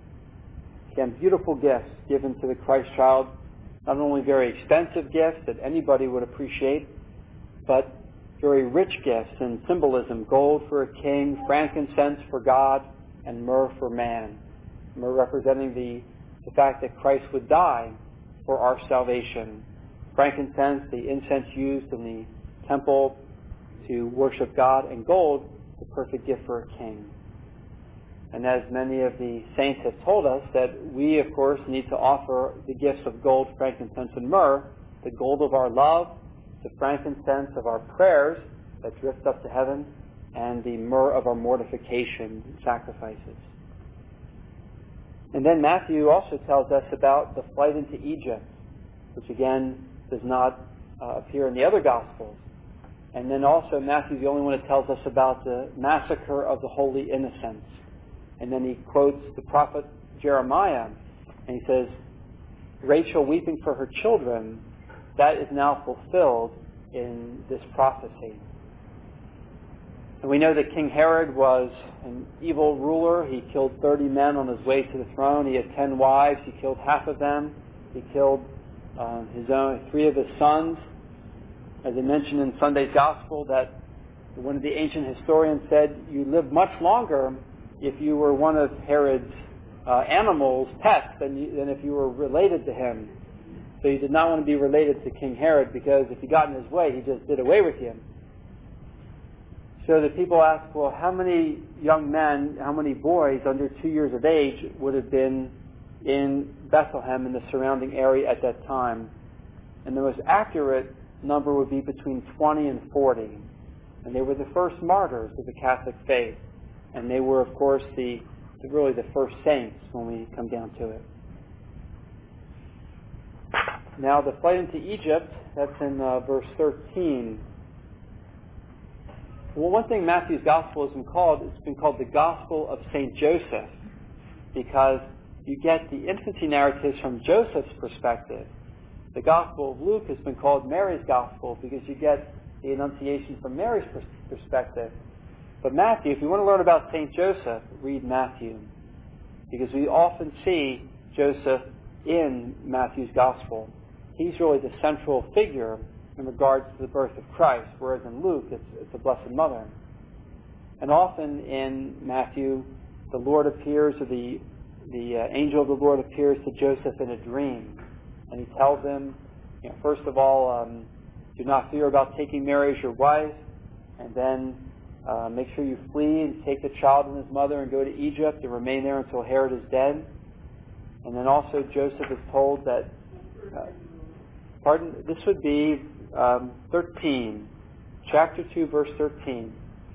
Again, beautiful gifts given to the Christ child. Not only very expensive gifts that anybody would appreciate, but very rich gifts in symbolism. Gold for a king, frankincense for God, and myrrh for man. Myrrh representing the, the fact that Christ would die for our salvation. Frankincense, the incense used in the temple to worship God, and gold, the perfect gift for a king. And as many of the saints have told us, that we, of course, need to offer the gifts of gold, frankincense, and myrrh, the gold of our love, the frankincense of our prayers that drift up to heaven, and the myrrh of our mortification sacrifices. And then Matthew also tells us about the flight into Egypt, which again does not uh, appear in the other Gospels. And then also Matthew's the only one that tells us about the massacre of the holy innocents. And then he quotes the prophet Jeremiah, and he says, Rachel weeping for her children, that is now fulfilled in this prophecy. And we know that King Herod was an evil ruler. He killed thirty men on his way to the throne. He had ten wives. He killed half of them. He killed uh, his own three of his sons. As I mentioned in Sunday's Gospel, that one of the ancient historians said, you live much longer if you were one of Herod's uh, animals, pets, than, you, than if you were related to him. So you did not want to be related to King Herod, because if you got in his way, he just did away with you. So the people ask, well, how many young men, how many boys under two years of age would have been in Bethlehem and the surrounding area at that time? And the most accurate number would be between twenty and forty. And they were the first martyrs of the Catholic faith. And they were, of course, the really the first saints when we come down to it. Now, the flight into Egypt, that's in uh, verse thirteen. Well, one thing Matthew's Gospel has been called, it's been called the Gospel of Saint Joseph, because you get the infancy narratives from Joseph's perspective. The Gospel of Luke has been called Mary's Gospel, because you get the Annunciation from Mary's perspective. But Matthew, if you want to learn about Saint Joseph, read Matthew, because we often see Joseph in Matthew's Gospel. He's really the central figure in regards to the birth of Christ, whereas in Luke it's, it's the Blessed Mother. And often in Matthew, the Lord appears, or the, the uh, angel of the Lord appears to Joseph in a dream. And he tells him, you know, first of all, um, do not fear about taking Mary as your wife, and then uh, make sure you flee and take the child and his mother and go to Egypt and remain there until Herod is dead. And then also Joseph is told that, uh, pardon, this would be um, thirteen, chapter two, verse thirteen.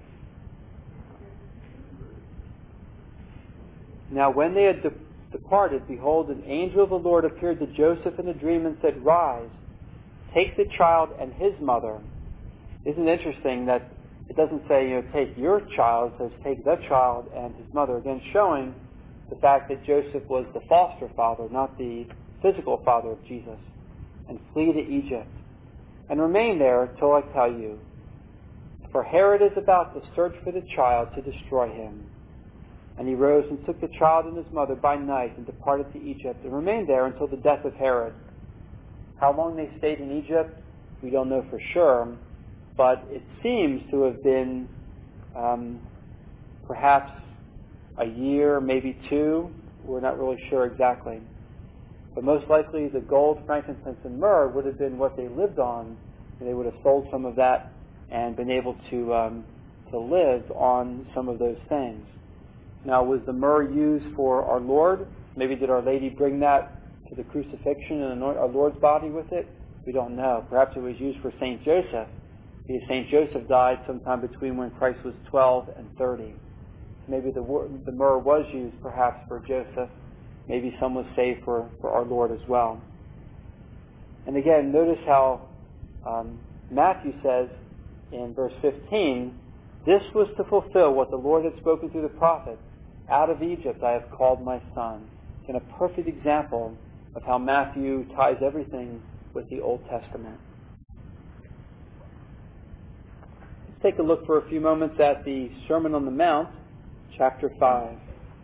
Now when they had de- departed, behold, an angel of the Lord appeared to Joseph in a dream and said, rise, take the child and his mother. Isn't it interesting that it doesn't say, you know, take your child, it says take the child and his mother, again showing the fact that Joseph was the foster father, not the physical father of Jesus, and flee to Egypt, and remain there till I tell you. For Herod is about to search for the child to destroy him. And he rose and took the child and his mother by night and departed to Egypt, and remained there until the death of Herod. How long they stayed in Egypt, we don't know for sure, but it seems to have been um, perhaps a year, maybe two. We're not really sure exactly. But most likely the gold, frankincense, and myrrh would have been what they lived on, and they would have sold some of that and been able to um, to live on some of those things. Now, was the myrrh used for our Lord? Maybe did Our Lady bring that to the crucifixion and anoint our Lord's body with it? We don't know. Perhaps it was used for Saint Joseph, because Saint Joseph died sometime between when Christ was twelve and thirty. Maybe the, the myrrh was used perhaps for Joseph. Maybe some was saved for, for our Lord as well. And again, notice how um, Matthew says in verse fifteen, this was to fulfill what the Lord had spoken through the prophet. Out of Egypt I have called my son. And a perfect example of how Matthew ties everything with the Old Testament. Let's take a look for a few moments at the Sermon on the Mount, chapter five.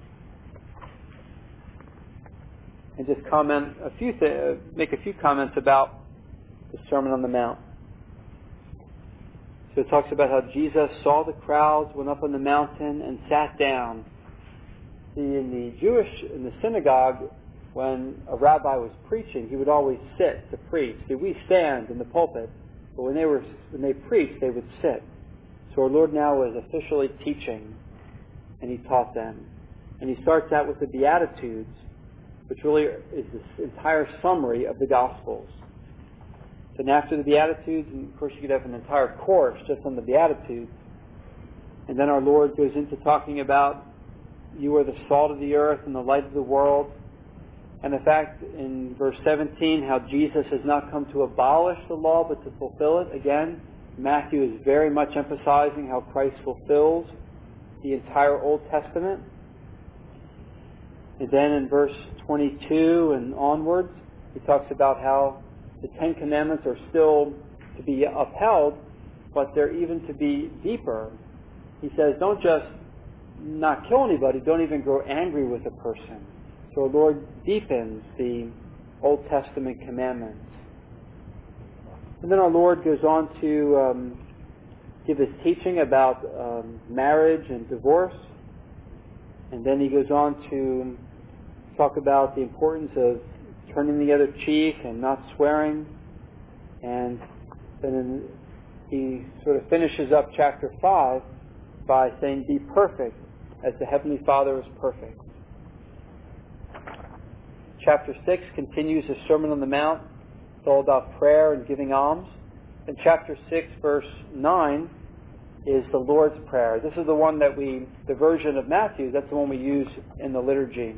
And just comment a few th- make a few comments about the Sermon on the Mount. So it talks about how Jesus saw the crowds, went up on the mountain, and sat down. See, in the Jewish, in the synagogue, when a rabbi was preaching, he would always sit to preach. See, we stand in the pulpit, but when they were when they preached, they would sit. So our Lord now was officially teaching, and he taught them. And he starts out with the Beatitudes, which really is this entire summary of the Gospels. And after the Beatitudes, and of course you could have an entire course just on the Beatitudes, and then our Lord goes into talking about you are the salt of the earth and the light of the world. And in fact, in verse seventeen, how Jesus has not come to abolish the law but to fulfill it. Again, Matthew is very much emphasizing how Christ fulfills the entire Old Testament. And then in verse twenty-two and onwards, He talks about how the Ten Commandments are still to be upheld, but they're even to be deeper. He says, don't just not kill anybody, don't even grow angry with a person. So our Lord deepens the Old Testament commandments. And then our Lord goes on to um, give his teaching about um, marriage and divorce. And then he goes on to talk about the importance of turning the other cheek and not swearing. And then he sort of finishes up chapter five by saying, be perfect as the Heavenly Father is perfect. Chapter six continues the Sermon on the Mount. It's all about prayer and giving alms. And chapter six, verse nine, is the Lord's Prayer. This is the one that we, the version of Matthew, that's the one we use in the liturgy.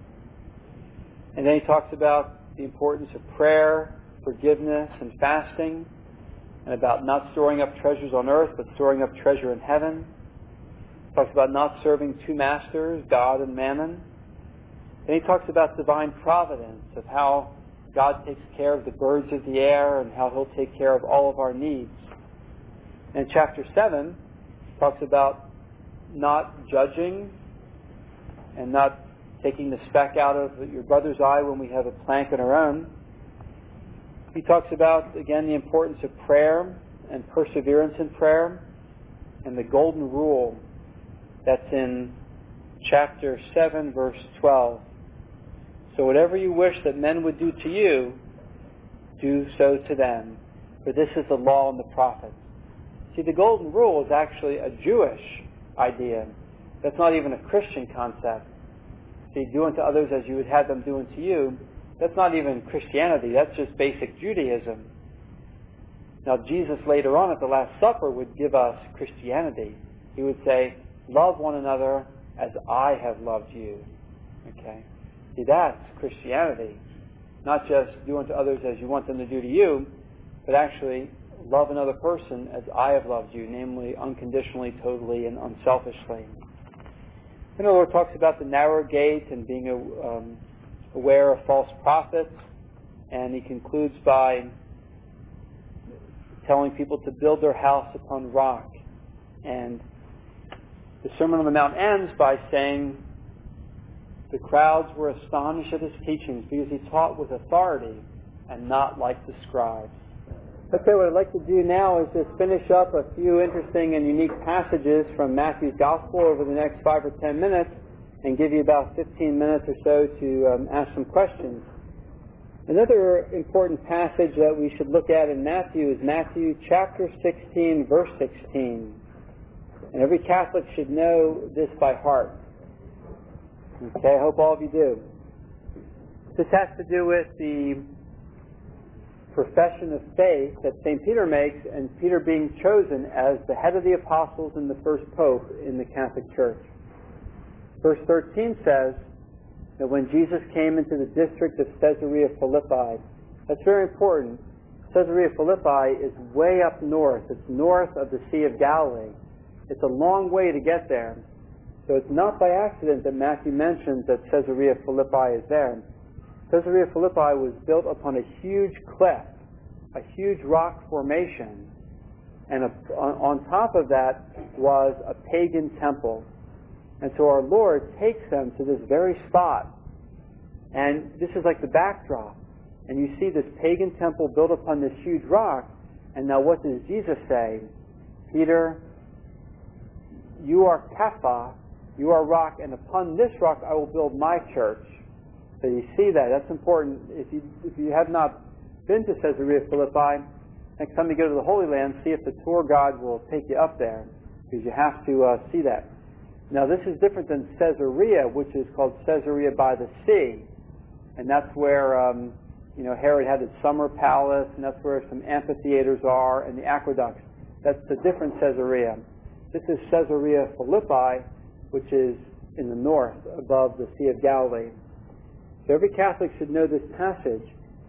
And then he talks about the importance of prayer, forgiveness, and fasting, and about not storing up treasures on earth, but storing up treasure in heaven. He talks about not serving two masters, God and mammon. Then he talks about divine providence, of how God takes care of the birds of the air and how he'll take care of all of our needs. And chapter seven talks about not judging and not taking the speck out of your brother's eye when we have a plank in our own. He talks about, again, the importance of prayer and perseverance in prayer and the golden rule that's in chapter seven, verse twelve. So whatever you wish that men would do to you, do so to them. For this is the law and the prophets. See, the golden rule is actually a Jewish idea. That's not even a Christian concept. See, do unto others as you would have them do unto you. That's not even Christianity. That's just basic Judaism. Now, Jesus later on at the Last Supper would give us Christianity. He would say, love one another as I have loved you. Okay? See, that's Christianity. Not just do unto others as you want them to do to you, but actually love another person as I have loved you, namely unconditionally, totally, and unselfishly. Then the Lord talks about the narrow gate and being um, aware of false prophets, and he concludes by telling people to build their house upon rock. And the Sermon on the Mount ends by saying, the crowds were astonished at his teachings because he taught with authority and not like the scribes. Okay, what I'd like to do now is just finish up a few interesting and unique passages from Matthew's Gospel over the next five or ten minutes and give you about fifteen minutes or so to um, ask some questions. Another important passage that we should look at in Matthew is Matthew chapter sixteen, verse sixteen. And every Catholic should know this by heart. Okay, I hope all of you do. This has to do with the profession of faith that Saint Peter makes, and Peter being chosen as the head of the apostles and the first pope in the Catholic Church. Verse thirteen says that when Jesus came into the district of Caesarea Philippi, that's very important. Caesarea Philippi is way up north. It's north of the Sea of Galilee. It's a long way to get there. So it's not by accident that Matthew mentions that Caesarea Philippi is there. Caesarea Philippi was built upon a huge cliff, a huge rock formation, and a, on, on top of that was a pagan temple. And so our Lord takes them to this very spot, and this is like the backdrop. And you see this pagan temple built upon this huge rock, and now what does Jesus say? Peter, you are Kepha, you are rock, and upon this rock I will build my church. So you see that. That's important. If you if you have not been to Caesarea Philippi, next time you go to the Holy Land, see if the tour guide will take you up there, because you have to uh, see that. Now this is different than Caesarea, which is called Caesarea by the Sea, and that's where um, you know Herod had his summer palace, and that's where some amphitheaters are and the aqueducts. That's the different Caesarea. This is Caesarea Philippi, which is in the north, above the Sea of Galilee. So every Catholic should know this passage.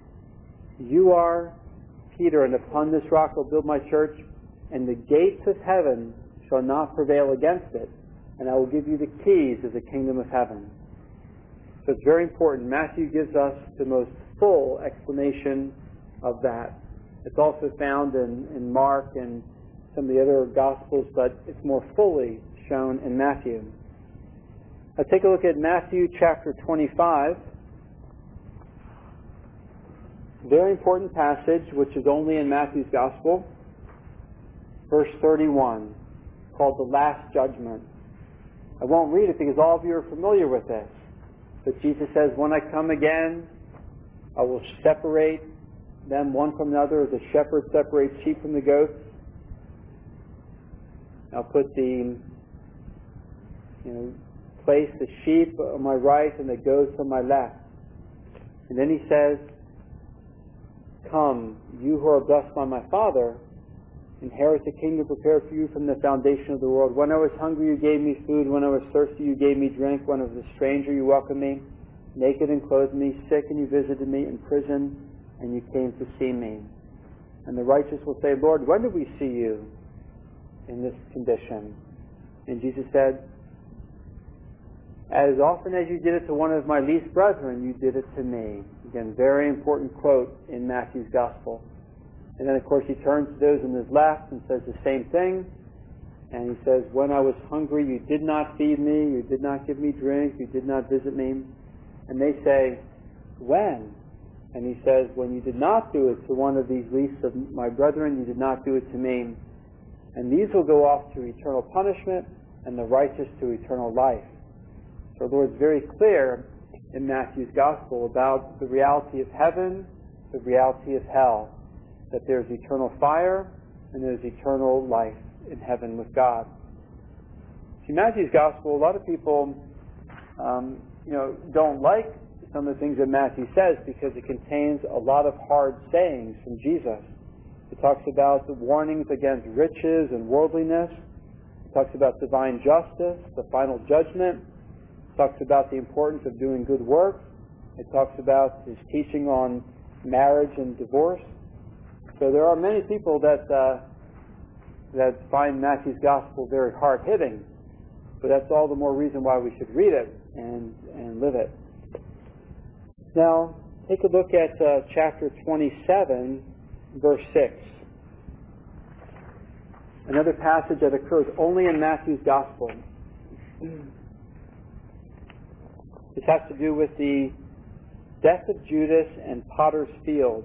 You are Peter, and upon this rock I'll build my church, and the gates of heaven shall not prevail against it, and I will give you the keys of the kingdom of heaven. So it's very important. Matthew gives us the most full explanation of that. It's also found in, in Mark and some of the other Gospels, but it's more fully shown in Matthew. Now take a look at Matthew chapter twenty-five. Very important passage, which is only in Matthew's Gospel. Verse thirty-one, called the Last Judgment. I won't read it because all of you are familiar with this. But Jesus says, when I come again, I will separate them one from another as a shepherd separates sheep from the goats. I'll put the, you know, place the sheep on my right and the goats on my left. And then he says, come, you who are blessed by my Father, inherit the kingdom prepared for you from the foundation of the world. When I was hungry, you gave me food. When I was thirsty, you gave me drink. When I was a stranger, you welcomed me. Naked and clothed me. Sick, and you visited me. In prison, and you came to see me. And the righteous will say, Lord, when did we see you in this condition? And Jesus said, as often as you did it to one of my least brethren, you did it to me. Again, very important quote in Matthew's Gospel. And then, of course, he turns to those on his left and says the same thing. And he says, when I was hungry, you did not feed me. You did not give me drink. You did not visit me. And they say, when? And he says, when you did not do it to one of these least of my brethren, you did not do it to me. And these will go off to eternal punishment, and the righteous to eternal life. So the Lord's very clear in Matthew's Gospel about the reality of heaven, the reality of hell, that there's eternal fire and there's eternal life in heaven with God. See, Matthew's Gospel, a lot of people, um, you know, don't like some of the things that Matthew says because it contains a lot of hard sayings from Jesus. It talks about the warnings against riches and worldliness. It talks about divine justice, the final judgment. It talks about the importance of doing good work. It talks about his teaching on marriage and divorce. So there are many people that uh, that find Matthew's Gospel very hard-hitting, but that's all the more reason why we should read it and, and live it. Now, take a look at uh, chapter twenty-seven, verse six. Another passage that occurs only in Matthew's Gospel. This has to do with the death of Judas and Potter's Field.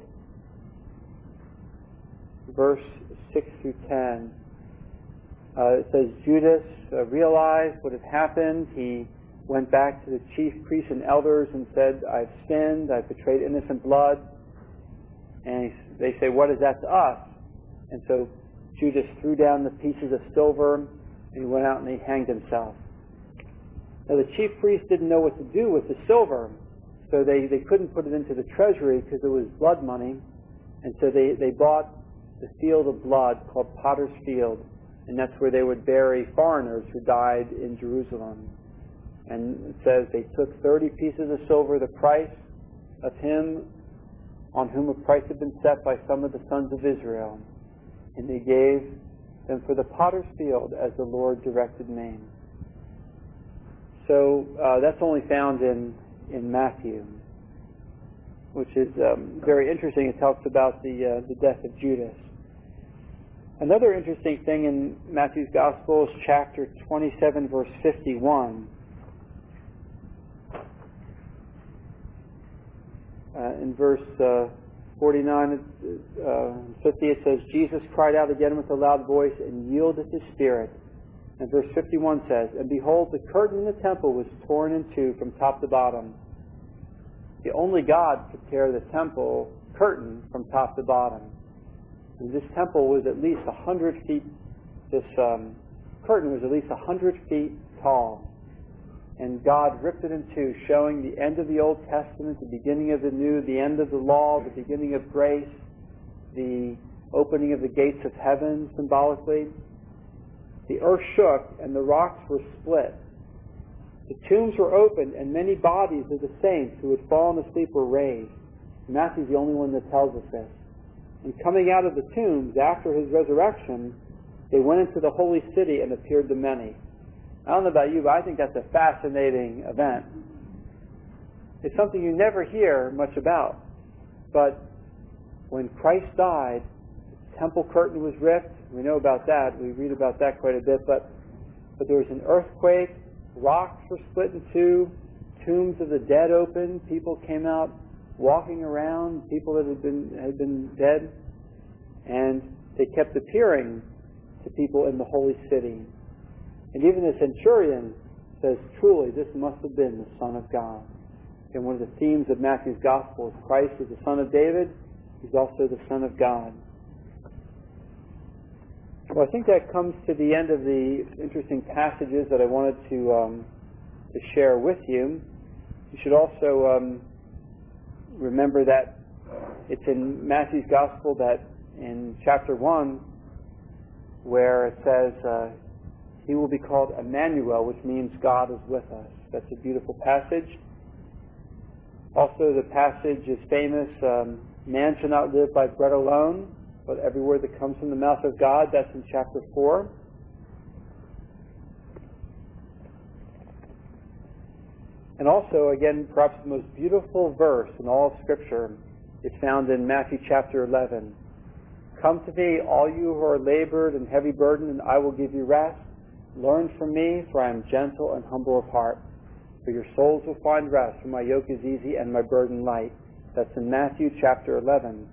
Verse six through ten. Uh, it says, Judas uh, realized what had happened. He went back to the chief priests and elders and said, I've sinned, I've betrayed innocent blood. And he, they say, what is that to us? And so Judas threw down the pieces of silver and he went out and he hanged himself. Now the chief priests didn't know what to do with the silver, so they, they couldn't put it into the treasury because it was blood money. And so they, they bought the field of blood called Potter's Field, and that's where they would bury foreigners who died in Jerusalem. And it says they took thirty pieces of silver, the price of him on whom a price had been set by some of the sons of Israel, and they gave them for the Potter's Field as the Lord directed me. So uh, that's only found in, in Matthew, which is um, very interesting. It talks about the uh, the death of Judas. Another interesting thing in Matthew's Gospel is chapter twenty-seven, verse fifty-one. Uh, in verse uh, forty-nine, uh, fifty, it says, Jesus cried out again with a loud voice and yielded his spirit. And verse fifty-one says, and behold, the curtain in the temple was torn in two from top to bottom. The only God could tear the temple curtain from top to bottom. And this temple was at least a hundred feet, this um, curtain was at least a hundred feet tall. And God ripped it in two, showing the end of the Old Testament, the beginning of the New, the end of the law, the beginning of grace, the opening of the gates of heaven, symbolically. The earth shook, and the rocks were split. The tombs were opened, and many bodies of the saints who had fallen asleep were raised. Matthew's the only one that tells us this. And coming out of the tombs after his resurrection, they went into the holy city and appeared to many. I don't know about you, but I think that's a fascinating event. is something you never hear much about. But when Christ died, the temple curtain was ripped. We know about that. We read about that quite a bit. But, but there was an earthquake. Rocks were split in two. Tombs of the dead opened. People came out walking around, people that had been had been dead. And they kept appearing to people in the holy city. And even the centurion says, truly, this must have been the Son of God. And one of the themes of Matthew's Gospel is Christ is the Son of David. He's also the Son of God. Well, I think that comes to the end of the interesting passages that I wanted to um, to share with you. You should also um, remember that it's in Matthew's Gospel that in chapter one where it says uh, he will be called Emmanuel, which means God is with us. That's a beautiful passage. Also, the passage is famous, um, man shall not live by bread alone, but every word that comes from the mouth of God. That's in chapter four. And also, again, perhaps the most beautiful verse in all of Scripture is found in Matthew chapter eleven. Come to me, all you who are labored and heavy burdened, and I will give you rest. Learn from me, for I am gentle and humble of heart. For your souls will find rest, for my yoke is easy and my burden light. That's in Matthew chapter eleven.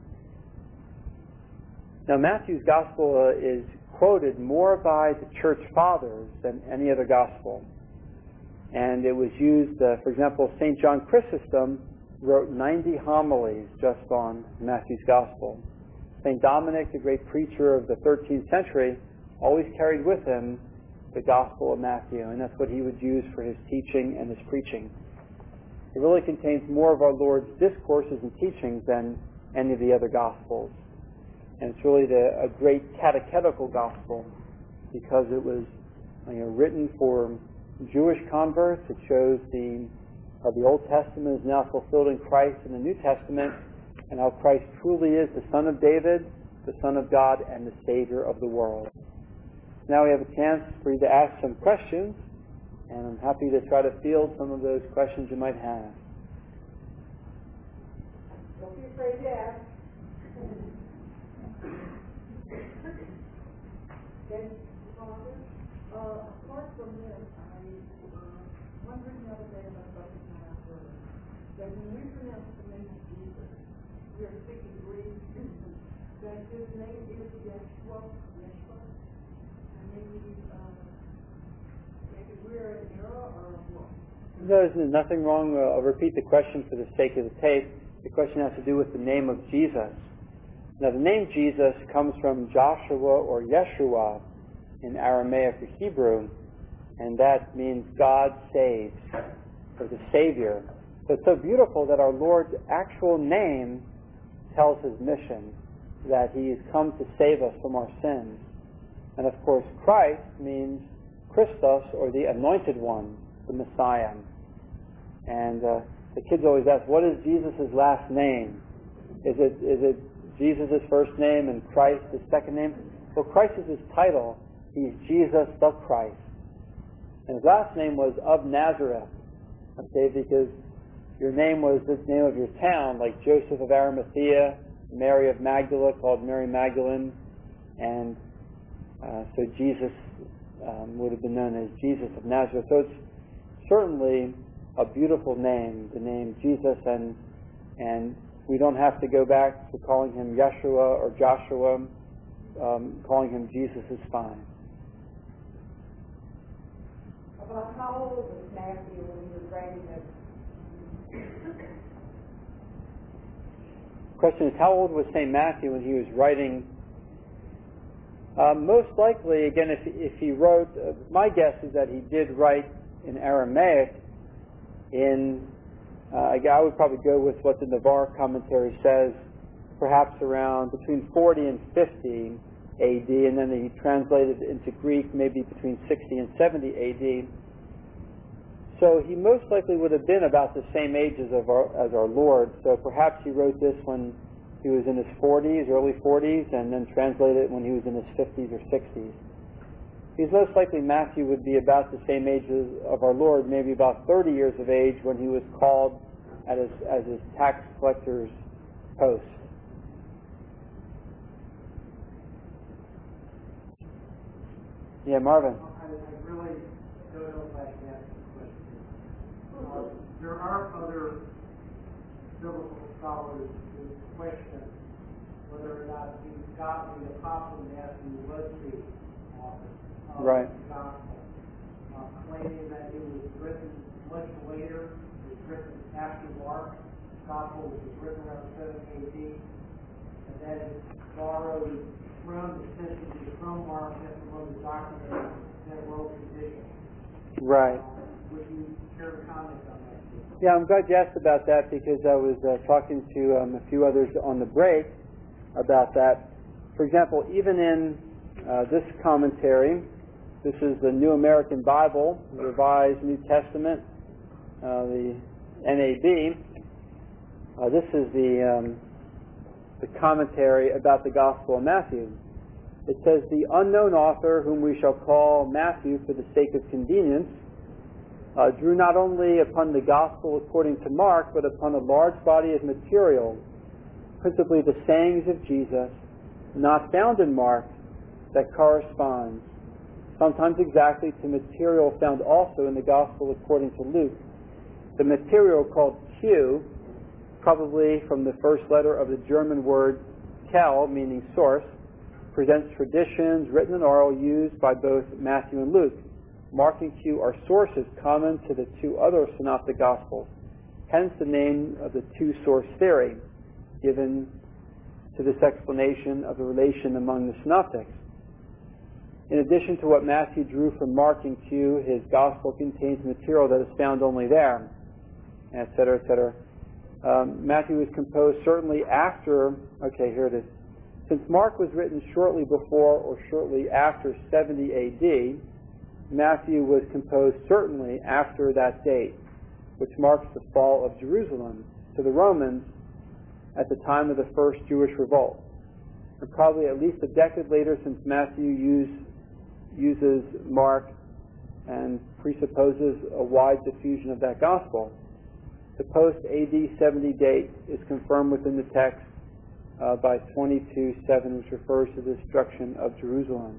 Now, Matthew's Gospel uh, is quoted more by the church fathers than any other Gospel. And it was used, uh, for example, Saint John Chrysostom wrote ninety homilies just on Matthew's Gospel. Saint Dominic, the great preacher of the thirteenth century, always carried with him the Gospel of Matthew, and that's what he would use for his teaching and his preaching. It really contains more of our Lord's discourses and teachings than any of the other Gospels. And it's really the, a great catechetical Gospel because it was you know, written for Jewish converts. It shows the, how the Old Testament is now fulfilled in Christ in the New Testament, and how Christ truly is the Son of David, the Son of God, and the Savior of the world. Now we have a chance for you to ask some questions, and I'm happy to try to field some of those questions you might have. Don't be afraid to ask. Okay, Father, uh, apart from this, I uh, wondered the other day about something that I've heard. That when we pronounce the name of Jesus, we are speaking Greek, that his name is Yeshua, Yeshua. And maybe, uh, maybe we're in error or what? There's nothing wrong. Uh, I'll repeat the question for the sake of the tape. The question has to do with the name of Jesus. Now, the name Jesus comes from Joshua or Yeshua in Aramaic or Hebrew, and that means God saves, or the Savior. So it's so beautiful that our Lord's actual name tells his mission, that he has come to save us from our sins. And of course, Christ means Christos, or the Anointed One, the Messiah. And uh, the kids always ask, what is Jesus' last name? Is it is it Jesus' first name and Christ his second name? Well, Christ is his title. He's Jesus the Christ. And his last name was of Nazareth. Okay, because your name was the name of your town, like Joseph of Arimathea, Mary of Magdala, called Mary Magdalene, and uh, so Jesus um, would have been known as Jesus of Nazareth. So it's certainly a beautiful name, the name Jesus, and and we don't have to go back to calling him Yeshua or Joshua. Um, calling him Jesus is fine. About how old was Matthew when he was writing this? The question is, how old was Saint Matthew when he was writing? Uh, most likely, again, if, if he wrote, uh, my guess is that he did write in Aramaic in Uh, I would probably go with what the Navarre commentary says, perhaps around between forty and fifty A D, and then he translated it into Greek maybe between sixty and seventy A D. So he most likely would have been about the same age as, of our, as our Lord. So perhaps he wrote this when he was in his forties, early forties, and then translated it when he was in his fifties or sixties. He's most likely Matthew would be about the same age as, of our Lord, maybe about thirty years of age when he was called at his, as his tax collector's post. Yeah, Marvin. I, I really don't know if I can answer the question. Uh, there are other biblical scholars who question whether or not the, the Apostle Matthew was the author of right. the Gospel, uh, claiming that it was written much later. It was written after Mark. The Gospel was written around seventy A D, and then borrowed from essentially from Mark and from the document and oral tradition. Right. Uh, would you care to comment on that? Yeah, I'm glad you asked about that because I was uh, talking to um, a few others on the break about that. For example, even in uh, this commentary, this is the New American Bible, the Revised New Testament, uh, the N A B. Uh, this is the um, the commentary about the Gospel of Matthew. It says, the unknown author, whom we shall call Matthew for the sake of convenience, uh, drew not only upon the Gospel according to Mark, but upon a large body of material, principally the sayings of Jesus, not found in Mark, that corresponds sometimes exactly to material found also in the Gospel according to Luke. The material called Q, probably from the first letter of the German word Quelle, meaning source, presents traditions, written and oral, used by both Matthew and Luke. Mark and Q are sources common to the two other synoptic Gospels, hence the name of the two-source theory given to this explanation of the relation among the synoptics. In addition to what Matthew drew from Mark and Q, his Gospel contains material that is found only there, et cetera, et cetera. Um, Matthew was composed certainly after, okay, here it is. Since Mark was written shortly before or shortly after seventy A D, Matthew was composed certainly after that date, which marks the fall of Jerusalem to the Romans at the time of the first Jewish revolt, and probably at least a decade later, since Matthew use, uses Mark and presupposes a wide diffusion of that gospel. The post-A D seventy date is confirmed within the text uh, by twenty-two seven, which refers to the destruction of Jerusalem.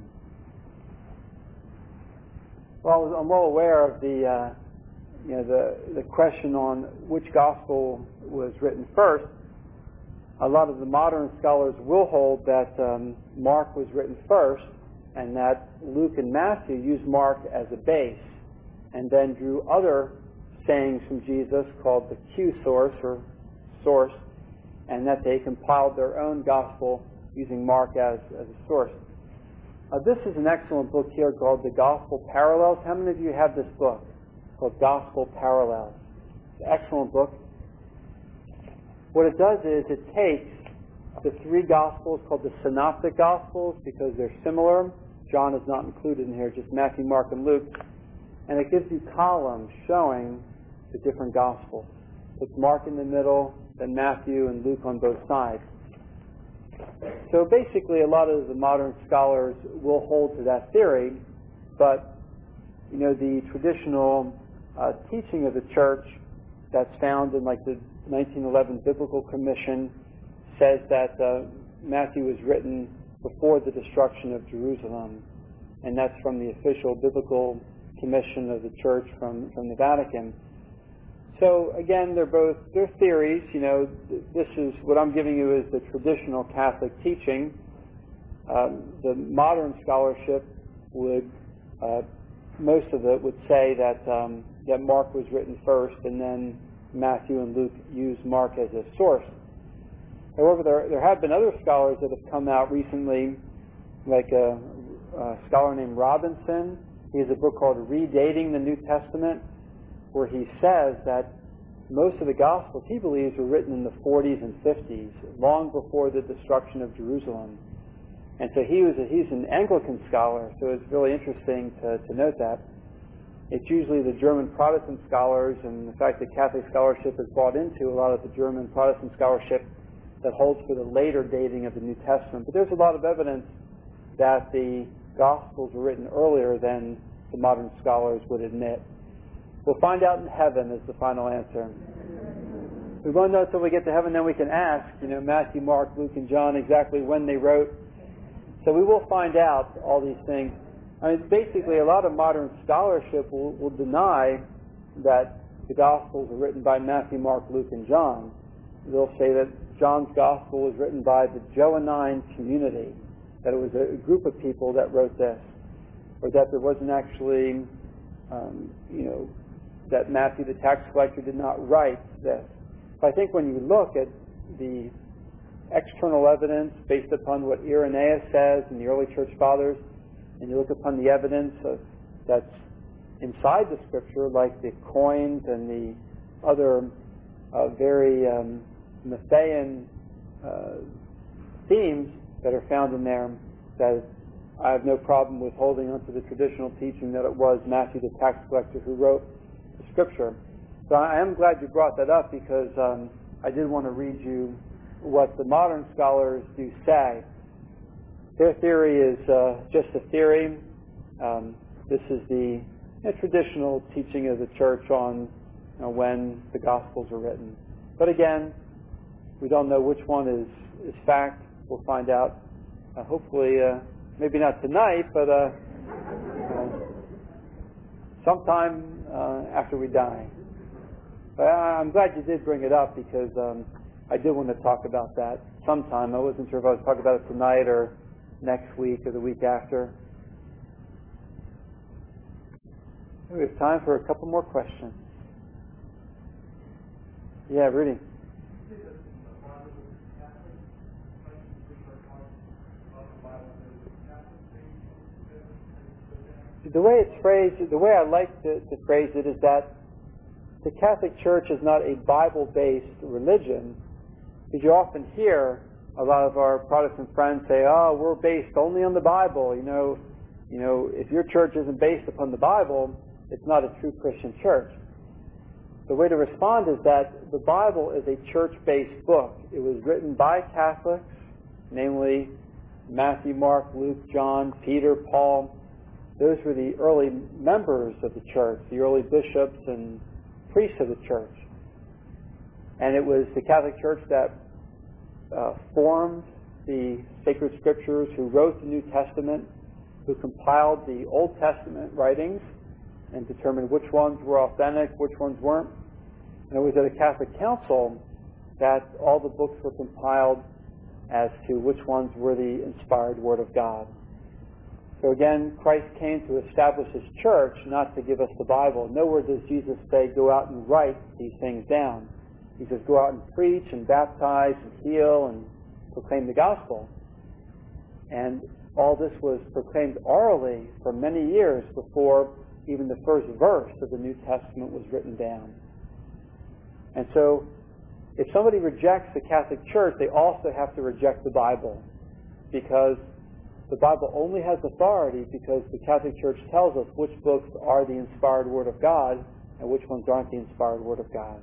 Well, I'm well aware of the, uh, you know, the, the question on which gospel was written first. A lot of the modern scholars will hold that um, Mark was written first, and that Luke and Matthew used Mark as a base, and then drew other sayings from Jesus called the Q source or source, and that they compiled their own gospel using Mark as, as a source. Uh, this is an excellent book here called The Gospel Parallels. How many of you have this book? It's called Gospel Parallels. It's an excellent book. What it does is it takes the three Gospels called the Synoptic Gospels because they're similar. John is not included in here, just Matthew, Mark, and Luke. And it gives you columns showing the different Gospels. It's Mark in the middle, then Matthew and Luke on both sides. So basically, a lot of the modern scholars will hold to that theory, but you know, the traditional uh, teaching of the church that's found in like the nineteen eleven Biblical Commission says that uh, Matthew was written before the destruction of Jerusalem, and that's from the official Biblical Commission of the Church from, from the Vatican. So again, they're both they're theories. You know, this is what I'm giving you is the traditional Catholic teaching. Um, the modern scholarship would, uh, most of it would say that um, that Mark was written first, and then Matthew and Luke used Mark as a source. However, there there have been other scholars that have come out recently, like a, a scholar named Robinson. He has a book called Redating the New Testament, where he says that most of the Gospels, he believes, were written in the forties and fifties, long before the destruction of Jerusalem. And so he was a, he's an Anglican scholar, so it's really interesting to, to note that. It's usually the German Protestant scholars, and in fact the Catholic scholarship has bought into a lot of the German Protestant scholarship that holds for the later dating of the New Testament. But there's a lot of evidence that the Gospels were written earlier than the modern scholars would admit. We'll find out in heaven is the final answer. We won't know until we get to heaven, then we can ask, you know, Matthew, Mark, Luke, and John exactly when they wrote. So we will find out all these things. I mean, basically, a lot of modern scholarship will, will deny that the Gospels are written by Matthew, Mark, Luke, and John. They'll say that John's Gospel was written by the Johannine community, that it was a group of people that wrote this, or that there wasn't actually, um, you know, that Matthew the tax collector did not write this. But I think when you look at the external evidence based upon what Irenaeus says and the early church fathers, and you look upon the evidence of, that's inside the Scripture, like the coins and the other uh, very um, Matthean uh, themes that are found in there, that I have no problem with holding onto the traditional teaching that it was Matthew the tax collector who wrote the Scripture. So I am glad you brought that up, because um, I did want to read you what the modern scholars do say. Their theory is uh, just a theory. Um, this is the you know, traditional teaching of the church on you know, when the Gospels are written. But again, we don't know which one is, is fact. We'll find out uh, hopefully, uh, maybe not tonight, but uh, uh, sometime uh, after we die. But I'm glad you did bring it up, because um, I did want to talk about that sometime. I wasn't sure if I was talking about it tonight or next week or the week after. We have time for a couple more questions. Yeah, Rudy. The way it's phrased, the way I like to, to phrase it is that the Catholic Church is not a Bible-based religion, because you often hear a lot of our Protestant friends say, "Oh, we're based only on the Bible. You know, you know, if your church isn't based upon the Bible, it's not a true Christian church." The way to respond is that the Bible is a church-based book. It was written by Catholics, namely Matthew, Mark, Luke, John, Peter, Paul. Those were the early members of the church, the early bishops and priests of the church. And it was the Catholic Church that uh, formed the sacred scriptures, who wrote the New Testament, who compiled the Old Testament writings and determined which ones were authentic, which ones weren't. And it was at a Catholic council that all the books were compiled as to which ones were the inspired Word of God. So again, Christ came to establish His church, not to give us the Bible. Nowhere does Jesus say, go out and write these things down. He says, go out and preach and baptize and heal and proclaim the gospel. And all this was proclaimed orally for many years before even the first verse of the New Testament was written down. And so, if somebody rejects the Catholic Church, they also have to reject the Bible, because the Bible only has authority because the Catholic Church tells us which books are the inspired Word of God and which ones aren't the inspired Word of God.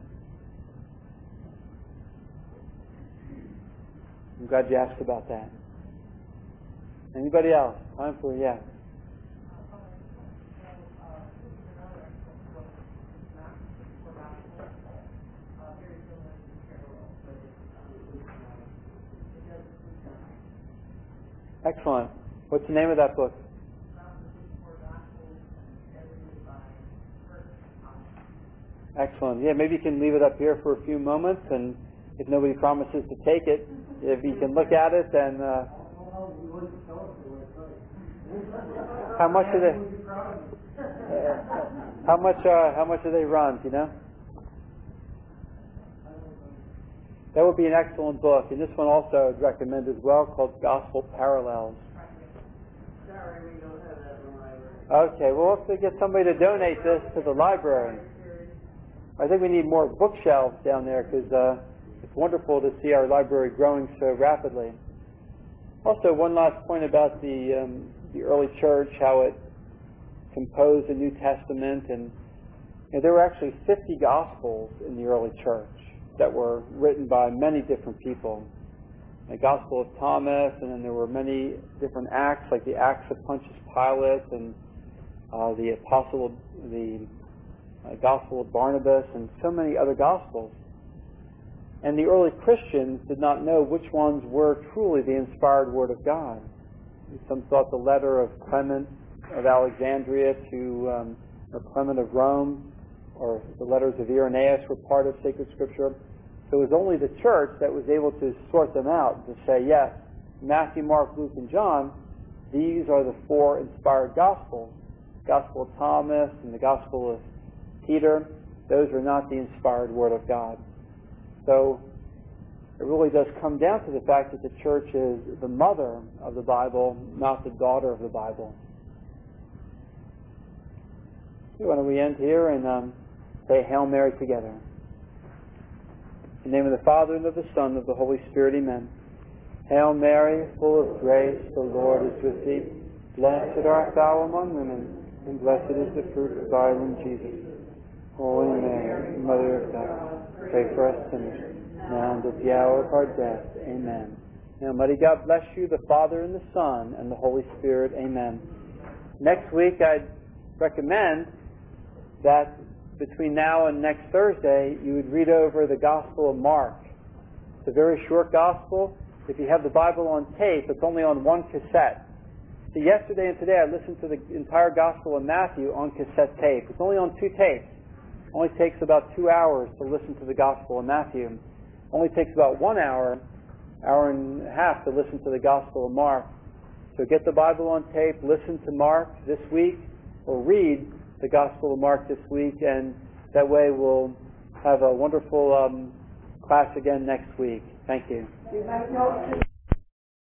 I'm glad you asked about that. Anybody else? Time for, yeah. Excellent. What's the name of that book? Excellent. Yeah, maybe you can leave it up here for a few moments, and if nobody promises to take it, if you can look at it, then uh, how much do they? Uh, how much? Uh, how much do they run? Do you know? That would be an excellent book, and this one also I'd recommend as well, called Gospel Parallels. Sorry, we don't have that in the library. Okay, well, we'll have to get somebody to donate this to the library. I think we need more bookshelves down there, because uh, it's wonderful to see our library growing so rapidly. Also, one last point about the um, the early church, how it composed the New Testament, and you know, there were actually fifty Gospels in the early church that were written by many different people. The Gospel of Thomas, and then there were many different acts, like the Acts of Pontius Pilate, and uh, the Apostle, the uh, Gospel of Barnabas, and so many other Gospels. And the early Christians did not know which ones were truly the inspired Word of God. Some thought the letter of Clement of Alexandria to um, or Clement of Rome, or the letters of Irenaeus were part of sacred Scripture. So it was only the church that was able to sort them out, to say, yes, Matthew, Mark, Luke, and John, these are the four inspired Gospels. Gospel of Thomas and the Gospel of Peter, those are not the inspired Word of God. So it really does come down to the fact that the church is the mother of the Bible, not the daughter of the Bible. So why don't we end here and um, say Hail Mary together. In the name of the Father, and of the Son, and of the Holy Spirit, amen. Hail Mary, full of grace, the Lord is with thee. Blessed art thou among women, and blessed is the fruit of thy womb, Jesus. Holy Mary, Mother of God, pray for us sinners, now and at the hour of our death. Amen. Now, Almighty God bless you, the Father, and the Son, and the Holy Spirit. Amen. Next week, I'd recommend that between now and next Thursday, you would read over the Gospel of Mark. It's a very short Gospel. If you have the Bible on tape, it's only on one cassette. So yesterday and today, I listened to the entire Gospel of Matthew on cassette tape. It's only on two tapes. It only takes about two hours to listen to the Gospel of Matthew. It only takes about one hour, hour and a half to listen to the Gospel of Mark. So get the Bible on tape, listen to Mark this week, or read the Gospel of Mark this week, and that way we'll have a wonderful um, class again next week. Thank you.